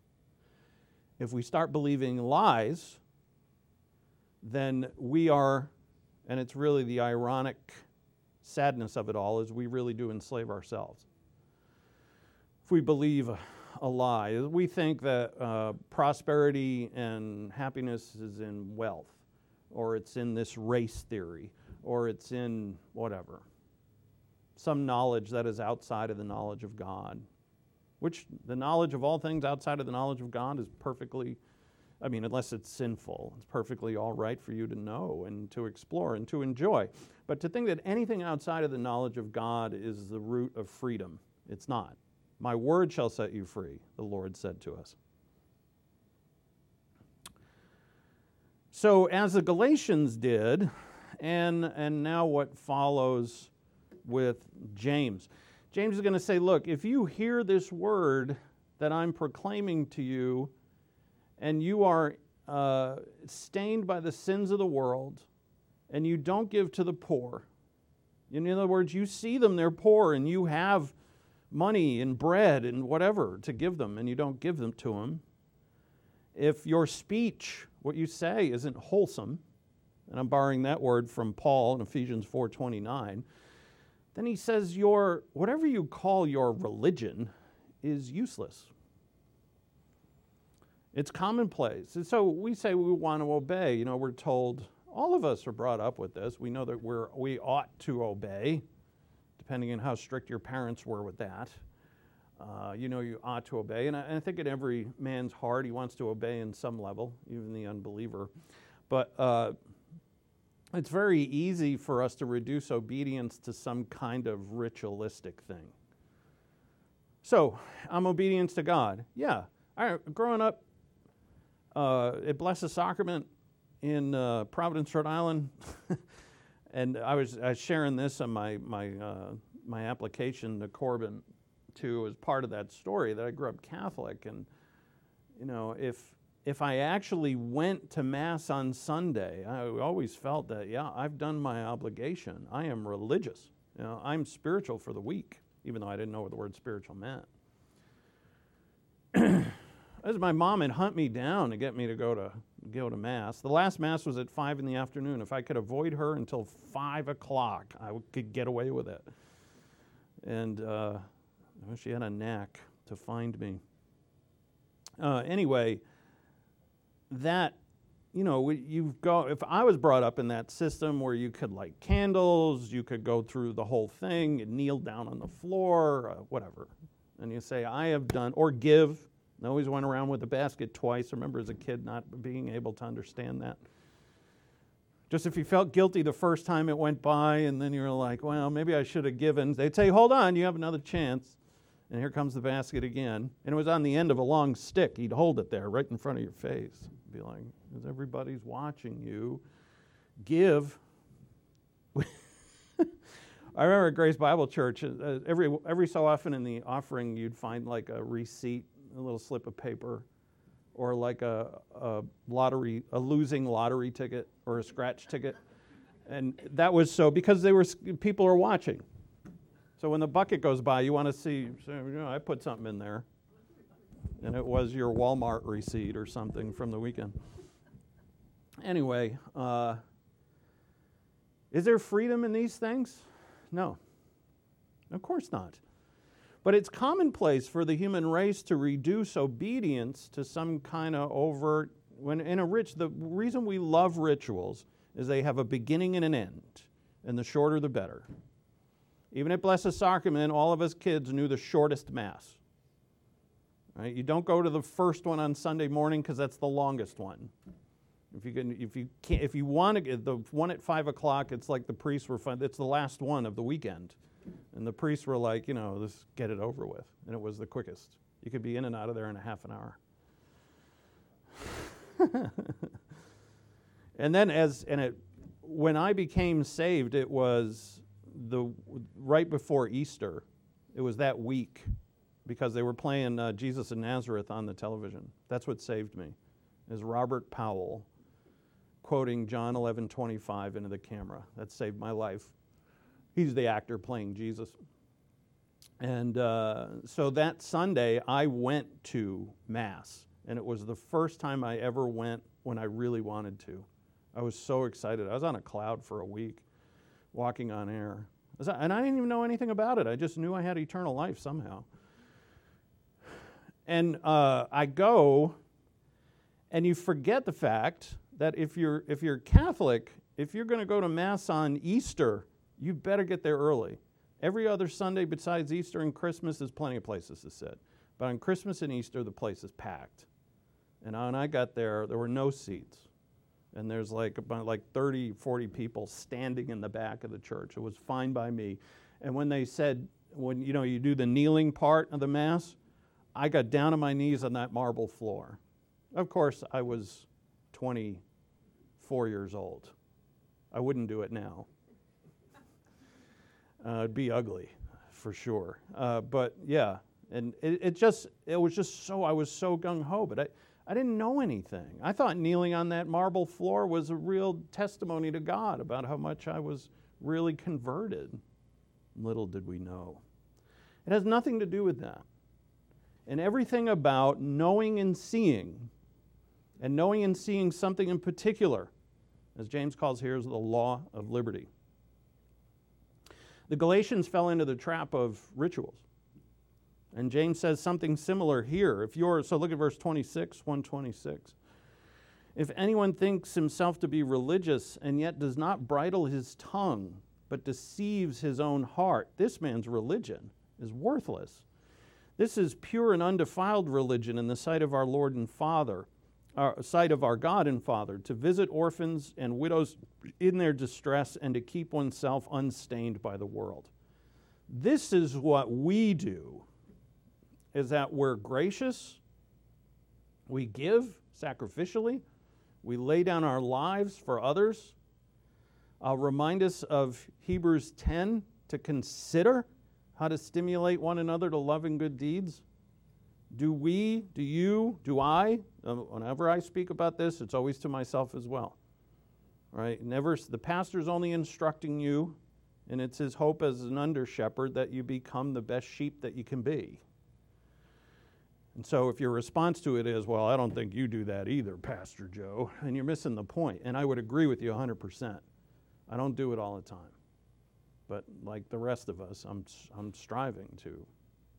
If we start believing lies, then we are And it's really the ironic sadness of it all is we really do enslave ourselves. If we believe a lie, we think that prosperity and happiness is in wealth, or it's in this race theory, or it's in whatever. Some knowledge that is outside of the knowledge of God, which the knowledge of all things outside of the knowledge of God is perfectly, unless it's sinful, it's perfectly all right for you to know and to explore and to enjoy. But to think that anything outside of the knowledge of God is the root of freedom, it's not. My word shall set you free, the Lord said to us. So as the Galatians did, and now what follows with James. James is going to say, look, if you hear this word that I'm proclaiming to you, and you are stained by the sins of the world, and you don't give to the poor. In other words, you see them, they're poor, and you have money and bread and whatever to give them, and you don't give them to them. If your speech, what you say, isn't wholesome, and I'm borrowing that word from Paul in Ephesians 4:29, then he says whatever you call your religion is useless. It's commonplace. And so we say we want to obey. We're told, all of us are brought up with this. We know that we ought to obey, depending on how strict your parents were with that. You ought to obey. And I think in every man's heart, he wants to obey in some level, even the unbeliever. But it's very easy for us to reduce obedience to some kind of ritualistic thing. So, I'm obedience to God. Yeah. Growing up at Blessed Sacrament in Providence, Rhode Island, and I was sharing this on my application to Corbin too, as part of that story that I grew up Catholic, and if I actually went to Mass on Sunday, I always felt that, I've done my obligation. I am religious. I'm spiritual for the week, even though I didn't know what the word spiritual meant. As my mom would hunt me down to get me to go to Mass. The last Mass was at 5 in the afternoon. If I could avoid her until 5 o'clock, I could get away with it. And she had a knack to find me. Anyway, that, if I was brought up in that system where you could light candles, you could go through the whole thing, and kneel down on the floor, whatever. And you say, I have done, or give. I always went around with a basket twice. I remember as a kid not being able to understand that. Just if you felt guilty the first time it went by, and then you're like, well, maybe I should have given. They'd say, hold on, you have another chance. And here comes the basket again. And it was on the end of a long stick. He'd hold it there right in front of your face. Be like, as everybody's watching you, give. I remember at Grace Bible Church, every so often in the offering, you'd find like a receipt, a little slip of paper, or like a losing lottery ticket or a scratch ticket. And that was so because people are watching. So when the bucket goes by, you want to see, I put something in there. And it was your Walmart receipt or something from the weekend. Anyway, is there freedom in these things? No. Of course not. But it's commonplace for the human race to reduce obedience to some kind of overt. The reason we love rituals is they have a beginning and an end, and the shorter the better. Even at Blessed Sacrament, all of us kids knew the shortest Mass. Right? You don't go to the first one on Sunday morning because that's the longest one. If you want to get the one at 5 o'clock, it's like the priests were fun. It's the last one of the weekend. And the priests were like, let's get it over with. And it was the quickest. You could be in and out of there in a half an hour. And then when I became saved, it was right before Easter. It was that week because they were playing Jesus of Nazareth on the television. That's what saved me, is Robert Powell quoting John 11:25 into the camera. That saved my life. He's the actor playing Jesus. And so that Sunday, I went to Mass. And it was the first time I ever went when I really wanted to. I was so excited. I was on a cloud for a week, walking on air. And I didn't even know anything about it. I just knew I had eternal life somehow. And I go, and you forget the fact that if you're Catholic, if you're going to go to Mass on Easter, you better get there early. Every other Sunday besides Easter and Christmas, there's plenty of places to sit. But on Christmas and Easter, the place is packed. And when I got there were no seats. And there's about 30, 40 people standing in the back of the church. It was fine by me. And when they said, when you do the kneeling part of the Mass, I got down on my knees on that marble floor. Of course, I was 24 years old. I wouldn't do it now. It'd be ugly, for sure. But yeah, and I was so gung-ho, but I didn't know anything. I thought kneeling on that marble floor was a real testimony to God about how much I was really converted. Little did we know. It has nothing to do with that. And everything about knowing and seeing something in particular, as James calls here, is the law of liberty. The Galatians fell into the trap of rituals. And James says something similar here. So look at verse 26, 126. If anyone thinks himself to be religious and yet does not bridle his tongue, but deceives his own heart, this man's religion is worthless. This is pure and undefiled religion in the sight of our Lord and Father, sight of our God and Father, to visit orphans and widows in their distress and to keep oneself unstained by the world. This is what we do, is that we're gracious, we give sacrificially, we lay down our lives for others. I'll remind us of Hebrews 10 to consider how to stimulate one another to love and good deeds. Do we, do you, do I, whenever I speak about this, it's always to myself as well. Right? The pastor's only instructing you, and it's his hope as an under-shepherd that you become the best sheep that you can be. And so if your response to it is, well, I don't think you do that either, Pastor Joe, and you're missing the point. And I would agree with you 100%. I don't do it all the time. But like the rest of us, I'm striving to.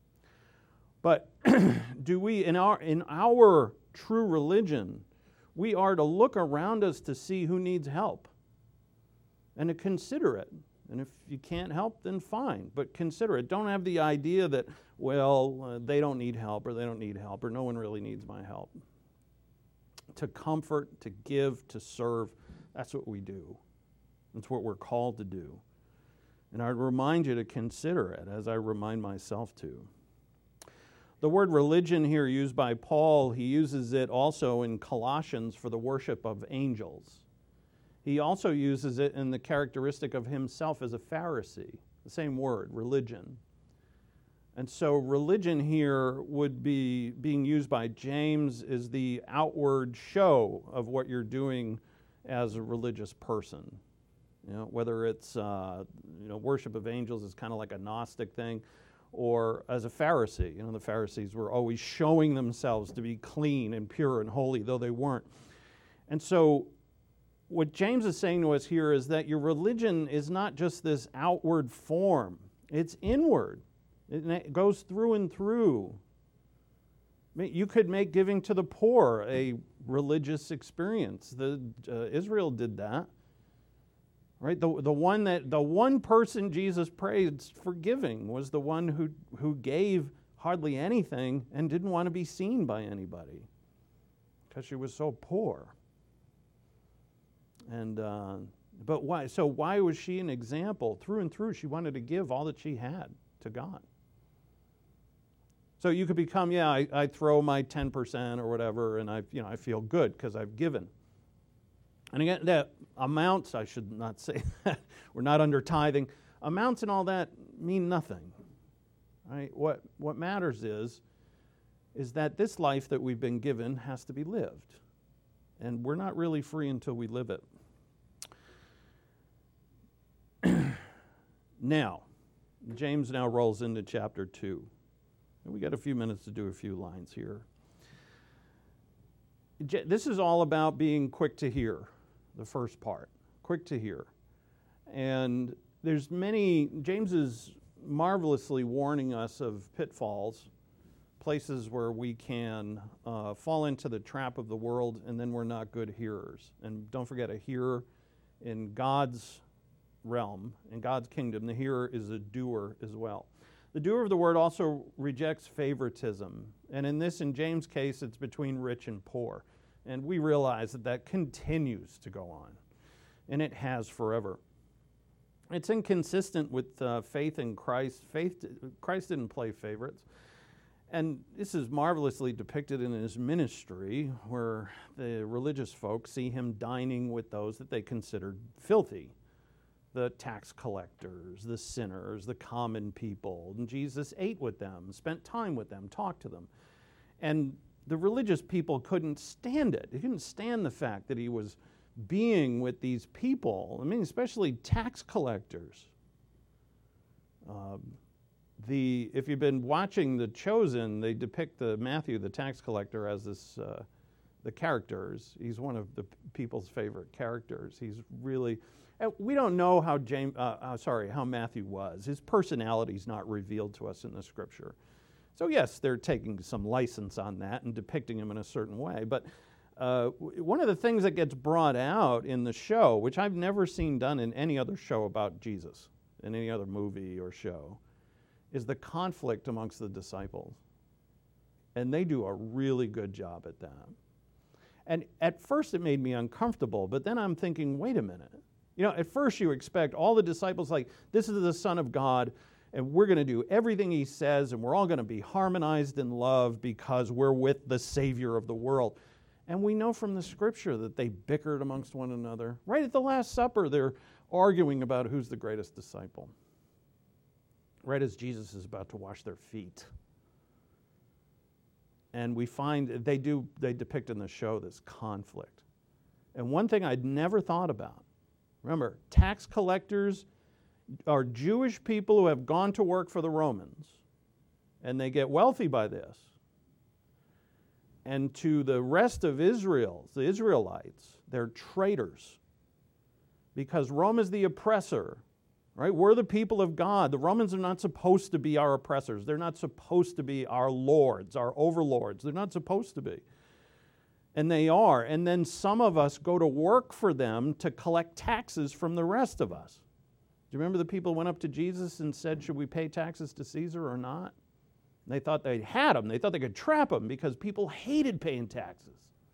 But do we, in our true religion, we are to look around us to see who needs help and to consider it. And if you can't help, then fine, but consider it. Don't have the idea that, they don't need help, or no one really needs my help. To comfort, to give, to serve, that's what we do. That's what we're called to do. And I'd remind you to consider it, as I remind myself to. The word religion here used by Paul, he uses it also in Colossians for the worship of angels. He also uses it in the characteristic of himself as a Pharisee, the same word, religion. And so religion here would be being used by James is the outward show of what you're doing as a religious person. Whether it's worship of angels is kind of like a Gnostic thing, or as a Pharisee. The Pharisees were always showing themselves to be clean and pure and holy, though they weren't. And so what James is saying to us here is that your religion is not just this outward form. It's inward. It goes through and through. You could make giving to the poor a religious experience. Israel did that. Right? The one person Jesus praised for giving was the one who gave hardly anything and didn't want to be seen by anybody because she was so poor. And but why? So why was she an example? Through and through, she wanted to give all that she had to God. So you could become, I throw my 10% or whatever, and I feel good because I've given. And again, that amounts, I should not say that, we're not under tithing. Amounts and all that mean nothing. Right? What matters is that this life that we've been given has to be lived. And we're not really free until we live it. Now, James now rolls into chapter 2. And we got a few minutes to do a few lines here. This is all about being quick to hear. the first part, quick to hear. And there's many, James is marvelously warning us of pitfalls, places where we can fall into the trap of the world and then we're not good hearers. And don't forget, a hearer in God's realm, in God's kingdom, the hearer is a doer as well. The doer of the word also rejects favoritism. And in James' case, it's between rich and poor. And we realize that that continues to go on. And it has forever. It's inconsistent with faith in Christ. Christ didn't play favorites. And this is marvelously depicted in his ministry, where the religious folks see him dining with those that they considered filthy. The tax collectors, the sinners, the common people. And Jesus ate with them, spent time with them, talked to them. And the religious people couldn't stand it. They couldn't stand the fact that he was being with these people. I mean, especially tax collectors. If you've been watching The Chosen, they depict Matthew, the tax collector, as the characters. He's one of the people's favorite characters. He's really... We don't know how Matthew was. His personality is not revealed to us in the Scripture. So yes, they're taking some license on that and depicting him in a certain way. But one of the things that gets brought out in the show, which I've never seen done in any other show about Jesus, in any other movie or show, is the conflict amongst the disciples. And they do a really good job at that. And at first it made me uncomfortable, but then I'm thinking, wait a minute. You know, at first you expect all the disciples, like, this is the Son of God, and we're going to do everything he says, and we're all going to be harmonized in love because we're with the Savior of the world. And we know from the Scripture that they bickered amongst one another. Right at the Last Supper, they're arguing about who's the greatest disciple. Right as Jesus is about to wash their feet. And we find they depict in the show this conflict. And one thing I'd never thought about, remember, tax collectors are Jewish people who have gone to work for the Romans, and they get wealthy by this. And to the rest of Israel, the Israelites, they're traitors. Because Rome is the oppressor, right? We're the people of God. The Romans are not supposed to be our oppressors. They're not supposed to be our lords, our overlords. They're not supposed to be. And they are. And then some of us go to work for them to collect taxes from the rest of us. Do you remember the people went up to Jesus and said, should we pay taxes to Caesar or not? And they thought they had him. They thought they could trap him because people hated paying taxes.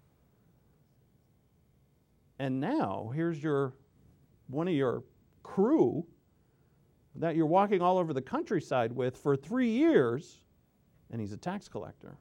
And now, here's one of your crew that you're walking all over the countryside with for 3 years, and he's a tax collector.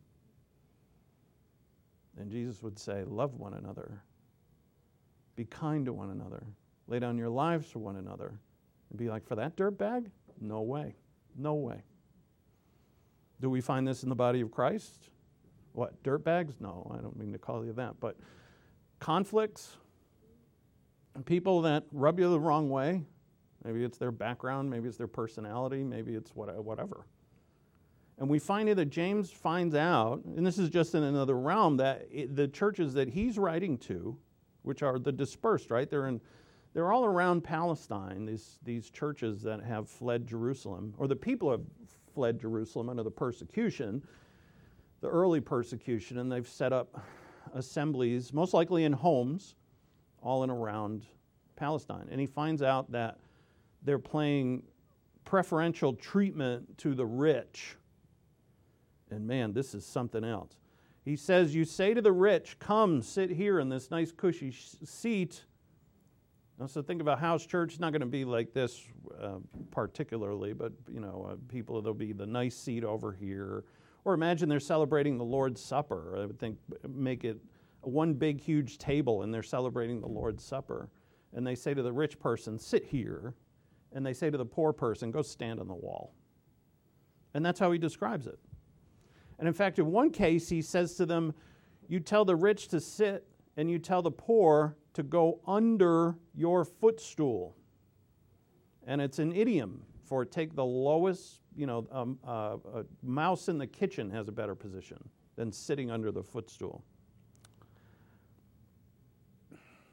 And Jesus would say, love one another. Be kind to one another. Lay down your lives for one another. And be like, for that dirtbag? No way. No way. Do we find this in the body of Christ? What, dirtbags? No, I don't mean to call you that. But conflicts, people that rub you the wrong way, maybe it's their background, maybe it's their personality, maybe it's whatever. And we find it that James finds out, and this is just in another realm, that the churches that he's writing to, which are the dispersed, right? They're all around Palestine, these churches that have fled Jerusalem, or the people have fled Jerusalem under the persecution, the early persecution, and they've set up assemblies, most likely in homes, all in around Palestine. And he finds out that they're paying preferential treatment to the rich. And man, this is something else. He says, you say to the rich, come sit here in this nice cushy seat. Now, so think about house church. It's not going to be like this particularly, but people, there'll be the nice seat over here. Or imagine they're celebrating the Lord's Supper. I would think make it one big huge table and they're celebrating the Lord's Supper. And they say to the rich person, sit here. And they say to the poor person, go stand on the wall. And that's how he describes it. And in fact, in one case, he says to them, you tell the rich to sit and you tell the poor to go under your footstool. And it's an idiom for take the lowest, a mouse in the kitchen has a better position than sitting under the footstool.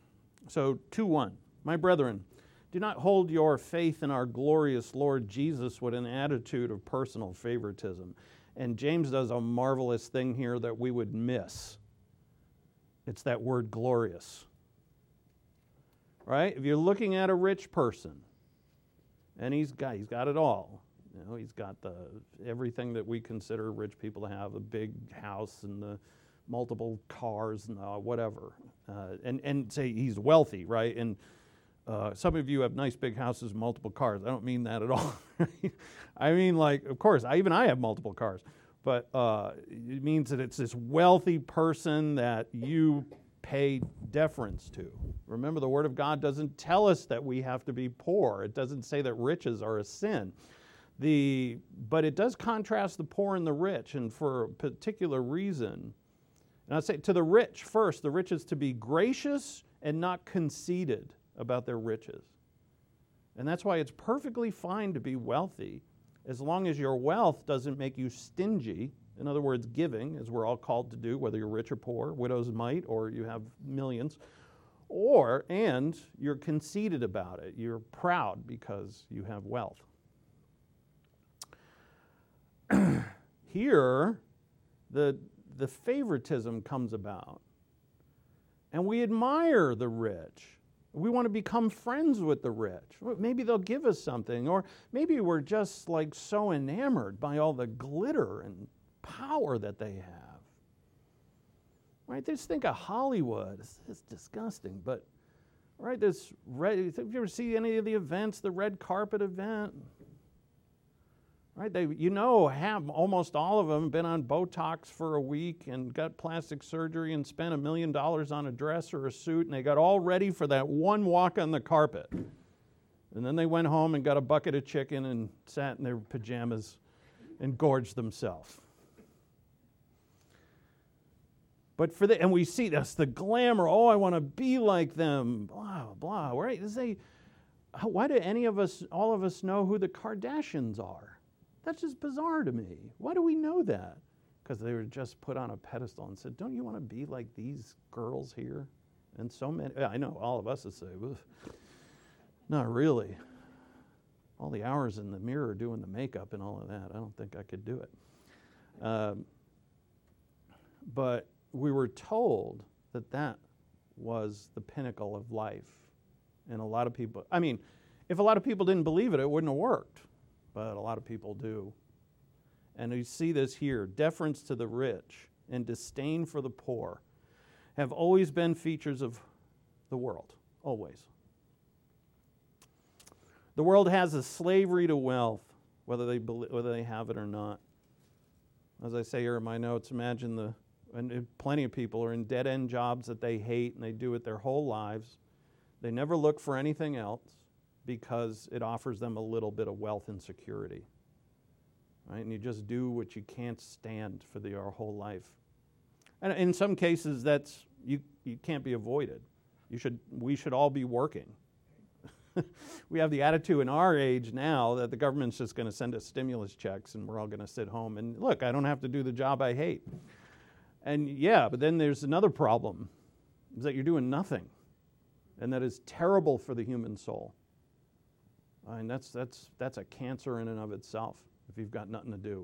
So 2:1, my brethren, do not hold your faith in our glorious Lord Jesus with an attitude of personal favoritism. And James does a marvelous thing here that we would miss. It's that word glorious. Right? If you're looking at a rich person, and he's got it all. You know, he's got everything that we consider rich people to have, a big house and the multiple cars and whatever. And say he's wealthy, right? And some of you have nice big houses, multiple cars. I don't mean that at all. I mean, like, of course, I have multiple cars. But it means that it's this wealthy person that you pay deference to. Remember, the Word of God doesn't tell us that we have to be poor. It doesn't say that riches are a sin. But it does contrast the poor and the rich, and for a particular reason. And I say to the rich first, the rich is to be gracious and not conceited about their riches. And that's why it's perfectly fine to be wealthy, as long as your wealth doesn't make you stingy. In other words, giving, as we're all called to do, whether you're rich or poor, widow's mite, or you have millions, and you're conceited about it. You're proud because you have wealth. Here, the favoritism comes about. And we admire the rich. We want to become friends with the rich. Maybe they'll give us something, or maybe we're just like so enamored by all the glitter and power that they have. Right? Just think of Hollywood. It's disgusting, but right, have you ever see any of the events, the red carpet event? Right? Almost all of them have been on Botox for a week and got plastic surgery and spent $1 million on a dress or a suit, and they got all ready for that one walk on the carpet. And then they went home and got a bucket of chicken and sat in their pajamas and gorged themselves. But and we see that's the glamour. Oh, I want to be like them. Blah blah. Right? Why do all of us know who the Kardashians are? That's just bizarre to me. Why do we know that? Because they were just put on a pedestal and said, don't you want to be like these girls here? And so many, I know all of us would say, not really. All the hours in the mirror doing the makeup and all of that, I don't think I could do it. But we were told that was the pinnacle of life. And a lot of people, if a lot of people didn't believe it, it wouldn't have worked. But a lot of people do. And you see this here. Deference to the rich and disdain for the poor have always been features of the world. Always. The world has a slavery to wealth, whether they have it or not. As I say here in my notes, imagine and plenty of people are in dead-end jobs that they hate and they do it their whole lives. They never look for anything else, because it offers them a little bit of wealth and security. Right? And you just do what you can't stand for your whole life. And in some cases, you can't be avoided. We should all be working. We have the attitude in our age now that the government's just going to send us stimulus checks and we're all going to sit home and look, I don't have to do the job I hate. And but then there's another problem, is that you're doing nothing. And that is terrible for the human soul. And that's a cancer in and of itself if you've got nothing to do.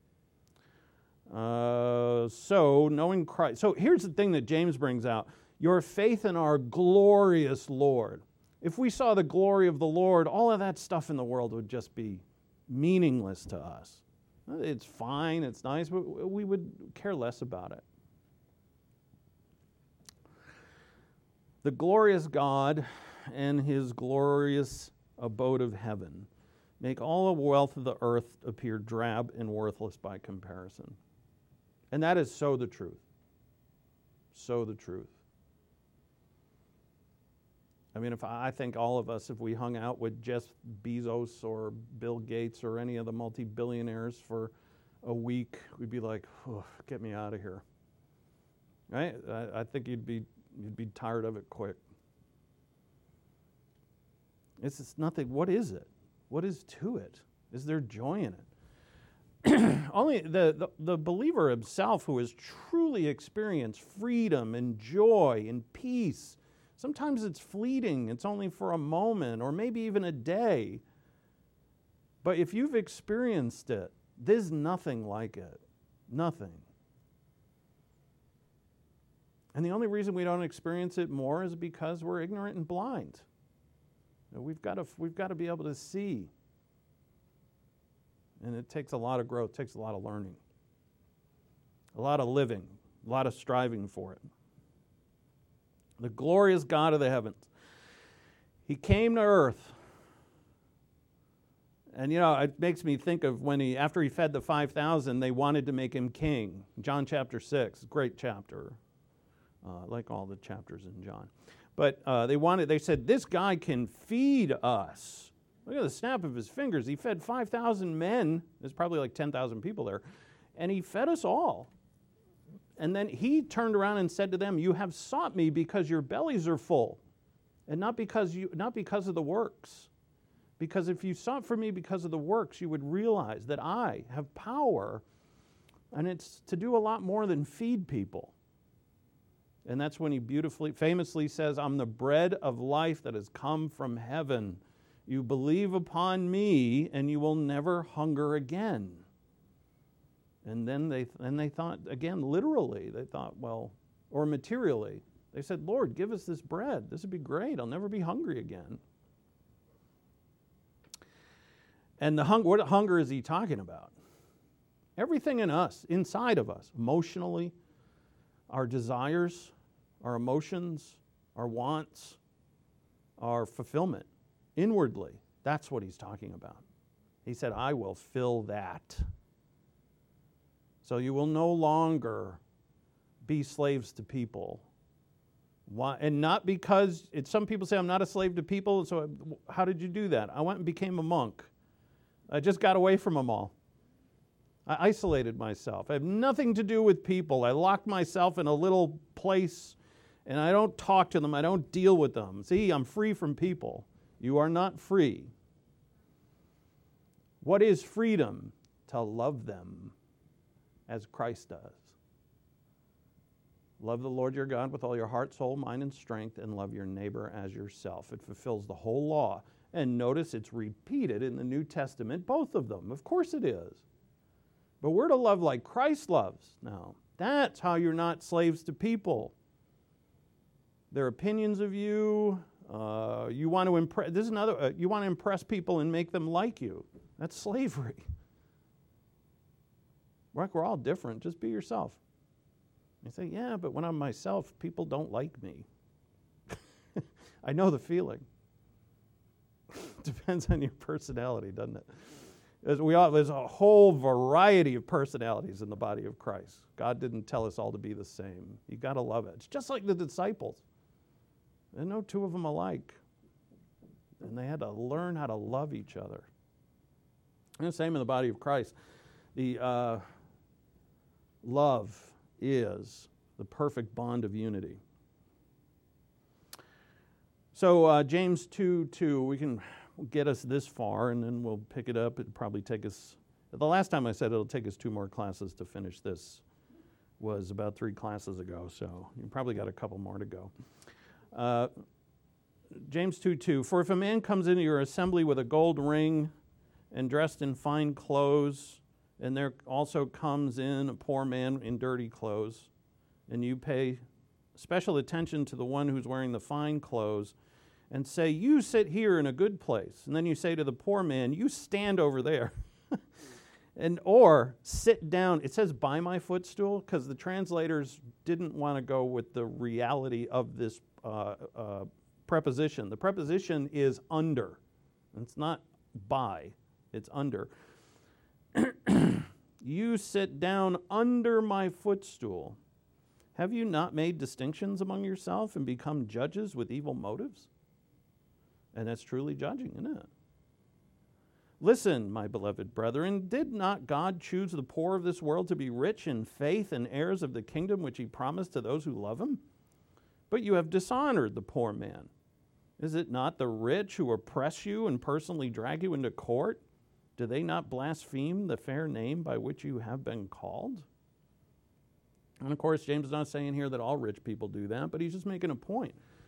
So knowing Christ. So here's the thing that James brings out. Your faith in our glorious Lord. If we saw the glory of the Lord, all of that stuff in the world would just be meaningless to us. It's fine, it's nice, but we would care less about it. The glorious God and His glorious abode of heaven make all the wealth of the earth appear drab and worthless by comparison. And that is so the truth. So the truth. I think all of us, if we hung out with Jeff Bezos or Bill Gates or any of the multi-billionaires for a week, we'd be like, get me out of here. Right? I think you'd be tired of it quick. It's just nothing. What is it? What is to it? Is there joy in it? Only the believer himself who has truly experienced freedom and joy and peace Sometimes it's fleeting. It's only for a moment or maybe even a day. But if you've experienced it, there's nothing like it. Nothing. And the only reason we don't experience it more is because we're ignorant and blind. We've got to be able to see. And it takes a lot of growth, takes a lot of learning, a lot of living, a lot of striving for it. The glorious God of the heavens. He came to earth. And it makes me think of when after he fed the 5,000, they wanted to make him king. John chapter 6, great chapter. Like all the chapters in John. But they said, this guy can feed us. Look at the snap of his fingers. He fed 5,000 men. There's probably like 10,000 people there. And he fed us all. And then he turned around and said to them, you have sought me because your bellies are full. And not because of the works. Because if you sought for me because of the works, you would realize that I have power. And it's to do a lot more than feed people. And that's when he famously says, I'm the bread of life that has come from heaven. You believe upon me, and you will never hunger again. And then they thought, again, literally, they thought, well, or materially. They said, Lord, give us this bread. This would be great. I'll never be hungry again. And what hunger is he talking about? Everything in us, inside of us, emotionally, our desires, our emotions, our wants, our fulfillment, inwardly. That's what he's talking about. He said, I will fill that. So you will no longer be slaves to people. Why? And not because, some people say, I'm not a slave to people, so how did you do that? I went and became a monk. I just got away from them all. I isolated myself. I have nothing to do with people. I locked myself in a little place, and I don't talk to them. I don't deal with them. See, I'm free from people. You are not free. What is freedom? To love them as Christ does. Love the Lord your God with all your heart, soul, mind, and strength, and love your neighbor as yourself. It fulfills the whole law. And notice it's repeated in the New Testament, both of them. Of course it is. But we're to love like Christ loves. Now, that's how you're not slaves to people. Their opinions of you, you want to impress. This is another. You want to impress people and make them like you. That's slavery. We're all different. Just be yourself. You say, yeah, but when I'm myself, people don't like me. I know the feeling. Depends on your personality, doesn't it? There's a whole variety of personalities in the body of Christ. God didn't tell us all to be the same. You got to love it. It's just like the disciples. There's no two of them alike. And they had to learn how to love each other. And the same in the body of Christ. The love is the perfect bond of unity. So James 2:2, we can get us this far, and then we'll pick it up. It'll probably take us, the last time I said it'll take us 2 more classes to finish this was about 3 classes ago, so you probably got a couple more to go. James 2:2, for if a man comes into your assembly with a gold ring and dressed in fine clothes, and there also comes in a poor man in dirty clothes, and you pay special attention to the one who's wearing the fine clothes, and say, you sit here in a good place. And then you say to the poor man, you stand over there. Or sit down. It says by my footstool because the translators didn't want to go with the reality of this preposition. The preposition is under. It's not by. It's under. You sit down under my footstool. Have you not made distinctions among yourself and become judges with evil motives? And that's truly judging, isn't it? Listen, my beloved brethren, did not God choose the poor of this world to be rich in faith and heirs of the kingdom which he promised to those who love him? But you have dishonored the poor man. Is it not the rich who oppress you and personally drag you into court? Do they not blaspheme the fair name by which you have been called? And of course, James is not saying here that all rich people do that, but he's just making a point.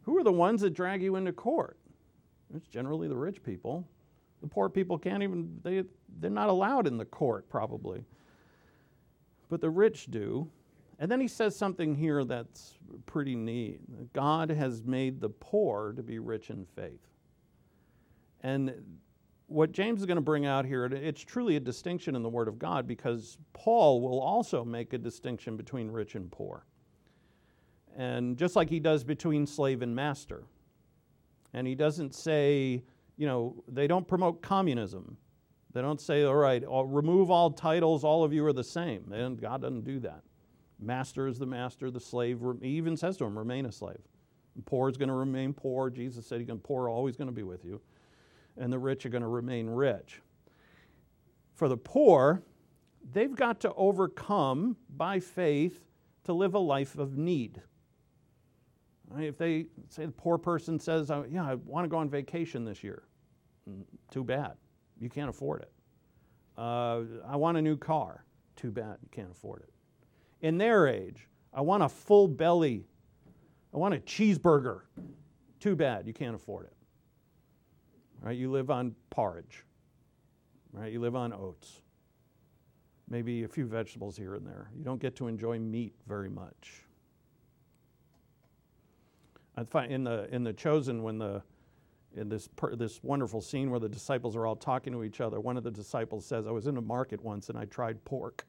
Who are the ones that drag you into court? It's generally the rich people. The poor people can't even, they're not allowed in the court probably. But the rich do. And then he says something here that's pretty neat. God has made the poor to be rich in faith. And what James is going to bring out here, it's truly a distinction in the Word of God, because Paul will also make a distinction between rich and poor. And just like he does between slave and master. And he doesn't say, they don't promote communism. They don't say, all right, I'll remove all titles, all of you are the same. And God doesn't do that. Master is the master, the slave, he even says to him, remain a slave. And poor is going to remain poor. Jesus said, poor are always going to be with you. And the rich are going to remain rich. For the poor, they've got to overcome by faith to live a life of need. Right? If they say the poor person says, I want to go on vacation this year. Too bad. You can't afford it. I want a new car. Too bad. You can't afford it. In their age, I want a full belly. I want a cheeseburger. Too bad. You can't afford it. Right? You live on porridge. Right? You live on oats. Maybe a few vegetables here and there. You don't get to enjoy meat very much. I find in the Chosen, in this wonderful scene where the disciples are all talking to each other, one of the disciples says, I was in a market once and I tried pork.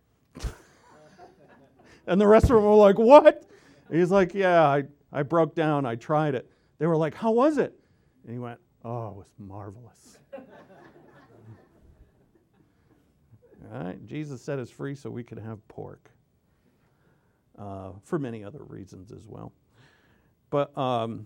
And the rest of them were like, what? And he's like, yeah, I broke down, I tried it. They were like, how was it? And he went, oh, it was marvelous. All right, Jesus set us free so we could have pork. For many other reasons as well. But,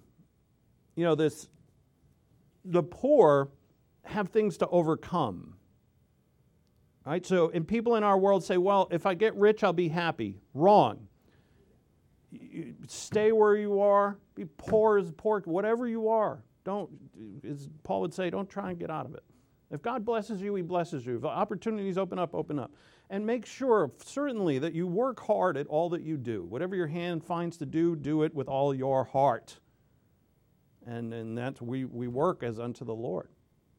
the poor have things to overcome. Right? So, and people in our world say, well, if I get rich, I'll be happy. Wrong. You stay where you are, be poor as pork, whatever you are. Don't, as Paul would say, don't try and get out of it. If God blesses you, he blesses you. If opportunities open up, open up. And make sure, certainly, that you work hard at all that you do. Whatever your hand finds to do, do it with all your heart. And that's, we work as unto the Lord.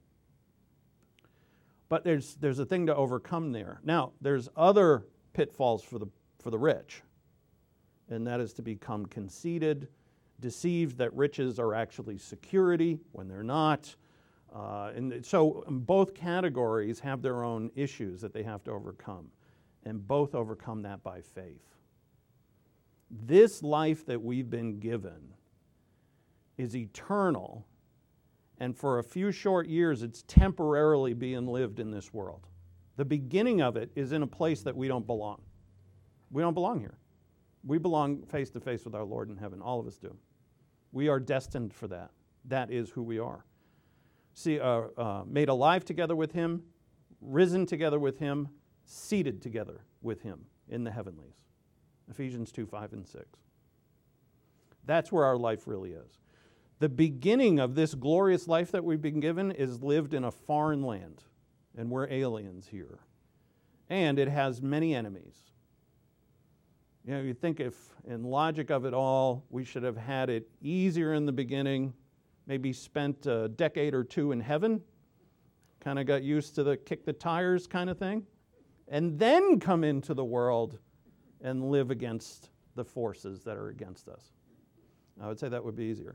But there's a thing to overcome there. Now, there's other pitfalls for the rich. And that is to become conceited, deceived that riches are actually security when they're not. And so both categories have their own issues that they have to overcome. And both overcome that by faith. This life that we've been given is eternal. And for a few short years, it's temporarily being lived in this world. The beginning of it is in a place that we don't belong. We don't belong here. We belong face to face with our Lord in heaven. All of us do. We are destined for that. That is who we are. See, made alive together with him, risen together with him, seated together with him in the heavenlies. Ephesians 2, 5, and 6. That's where our life really is. The beginning of this glorious life that we've been given is lived in a foreign land, and we're aliens here. And it has many enemies. You think if, in logic of it all, we should have had it easier in the beginning, maybe spent a decade or two in heaven, kind of got used to the kick the tires kind of thing, and then come into the world and live against the forces that are against us. I would say that would be easier.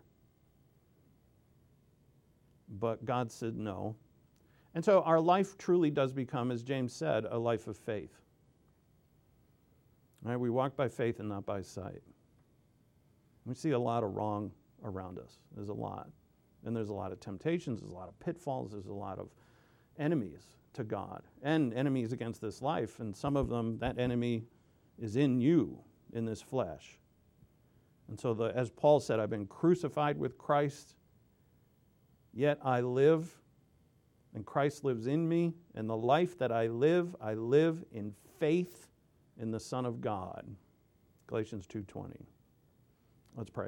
But God said no. And so our life truly does become, as James said, a life of faith. All right, we walk by faith and not by sight. We see a lot of wrong around us. There's a lot. And there's a lot of temptations, there's a lot of pitfalls, there's a lot of enemies to God and enemies against this life. And some of them, that enemy is in you, in this flesh. And so as Paul said, I've been crucified with Christ, yet I live, and Christ lives in me, and the life that I live in faith in the Son of God. Galatians 2:20. Let's pray.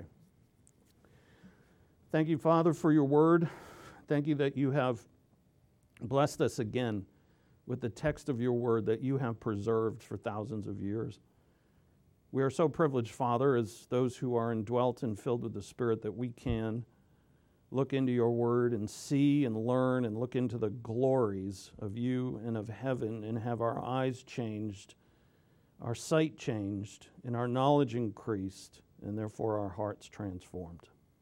Thank you, Father, for your word. Thank you that you have blessed us again with the text of your word that you have preserved for thousands of years. We are so privileged, Father, as those who are indwelt and filled with the Spirit, that we can look into your word and see and learn and look into the glories of you and of heaven and have our eyes changed, our sight changed, and our knowledge increased, and therefore our hearts transformed.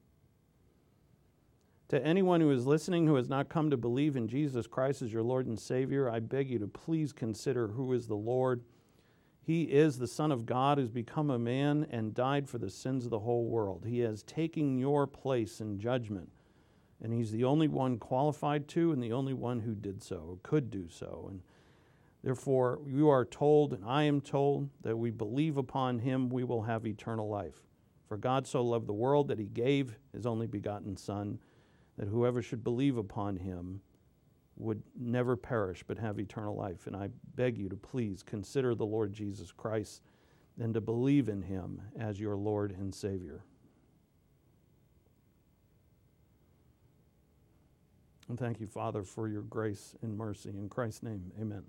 To anyone who is listening who has not come to believe in Jesus Christ as your Lord and Savior, I beg you to please consider who is the Lord. He is the Son of God who's become a man and died for the sins of the whole world. He has taken your place in judgment, and he's the only one qualified to and the only one who did so, could do so. And therefore, you are told, and I am told, that we believe upon him, we will have eternal life. For God so loved the world that he gave his only begotten Son, that whoever should believe upon him would never perish but have eternal life. And I beg you to please consider the Lord Jesus Christ and to believe in him as your Lord and Savior. And thank you, Father, for your grace and mercy. In Christ's name, amen.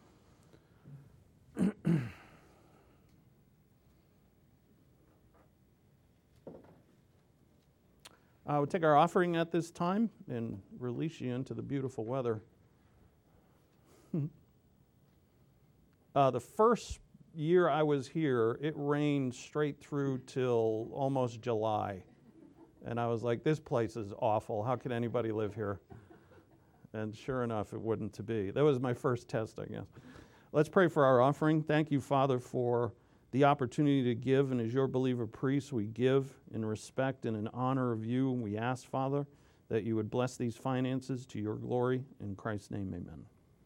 We'll take our offering at this time and release you into the beautiful weather. The first year I was here, it rained straight through till almost July. And I was like, this place is awful. How can anybody live here? And sure enough, it wouldn't to be. That was my first test, I guess. Let's pray for our offering. Thank you, Father, for the opportunity to give, and as your believer priests, we give in respect and in honor of you. And we ask, Father, that you would bless these finances to your glory. In Christ's name, amen.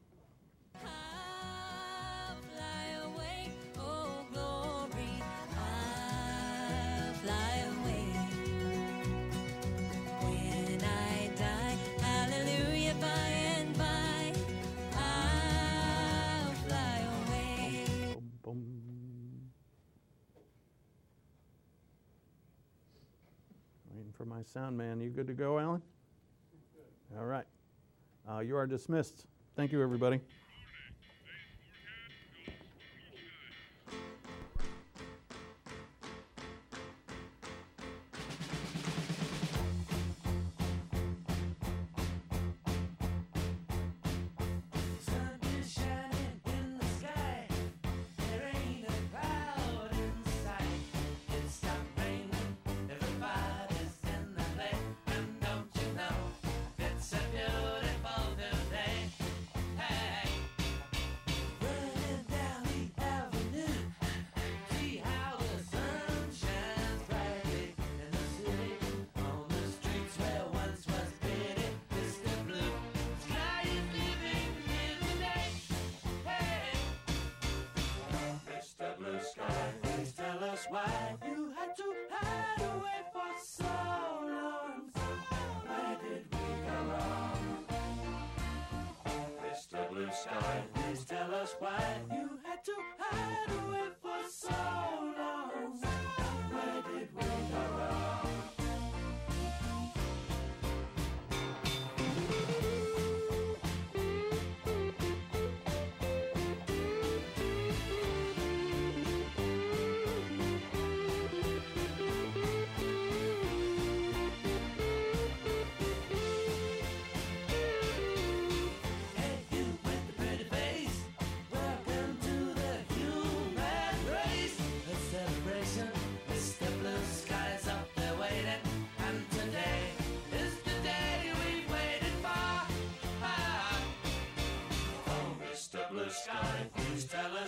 I'll fly away, oh glory, I'll fly away. When I die, hallelujah, by and by, I'll fly away. Boom, boom. Waiting for my sound man. You good to go, Alan? All right. You are dismissed. Thank you, everybody. Sun is shining in the sky. There ain't a cloud in sight. It stopped raining. Everybody's in the lake. And don't you know it's a beautiful new day? Hey, running down the avenue. See how the sun shines brightly in the city. On the streets where once was pretty Mr. Blue. Sky is living here today. Hey, Mr. Blue Sky, please tell us why you had to hide away for so long. Where did we go wrong? Mr. Blue Sky, please tell us why you had to hide away for so long. Where did we go wrong? Hey, you with the pretty face, welcome to the human race. A celebration, Mr. Blue Sky's up there waiting, and today is the day we've waited for. Ah. Oh, Mr. Blue Sky, please tell us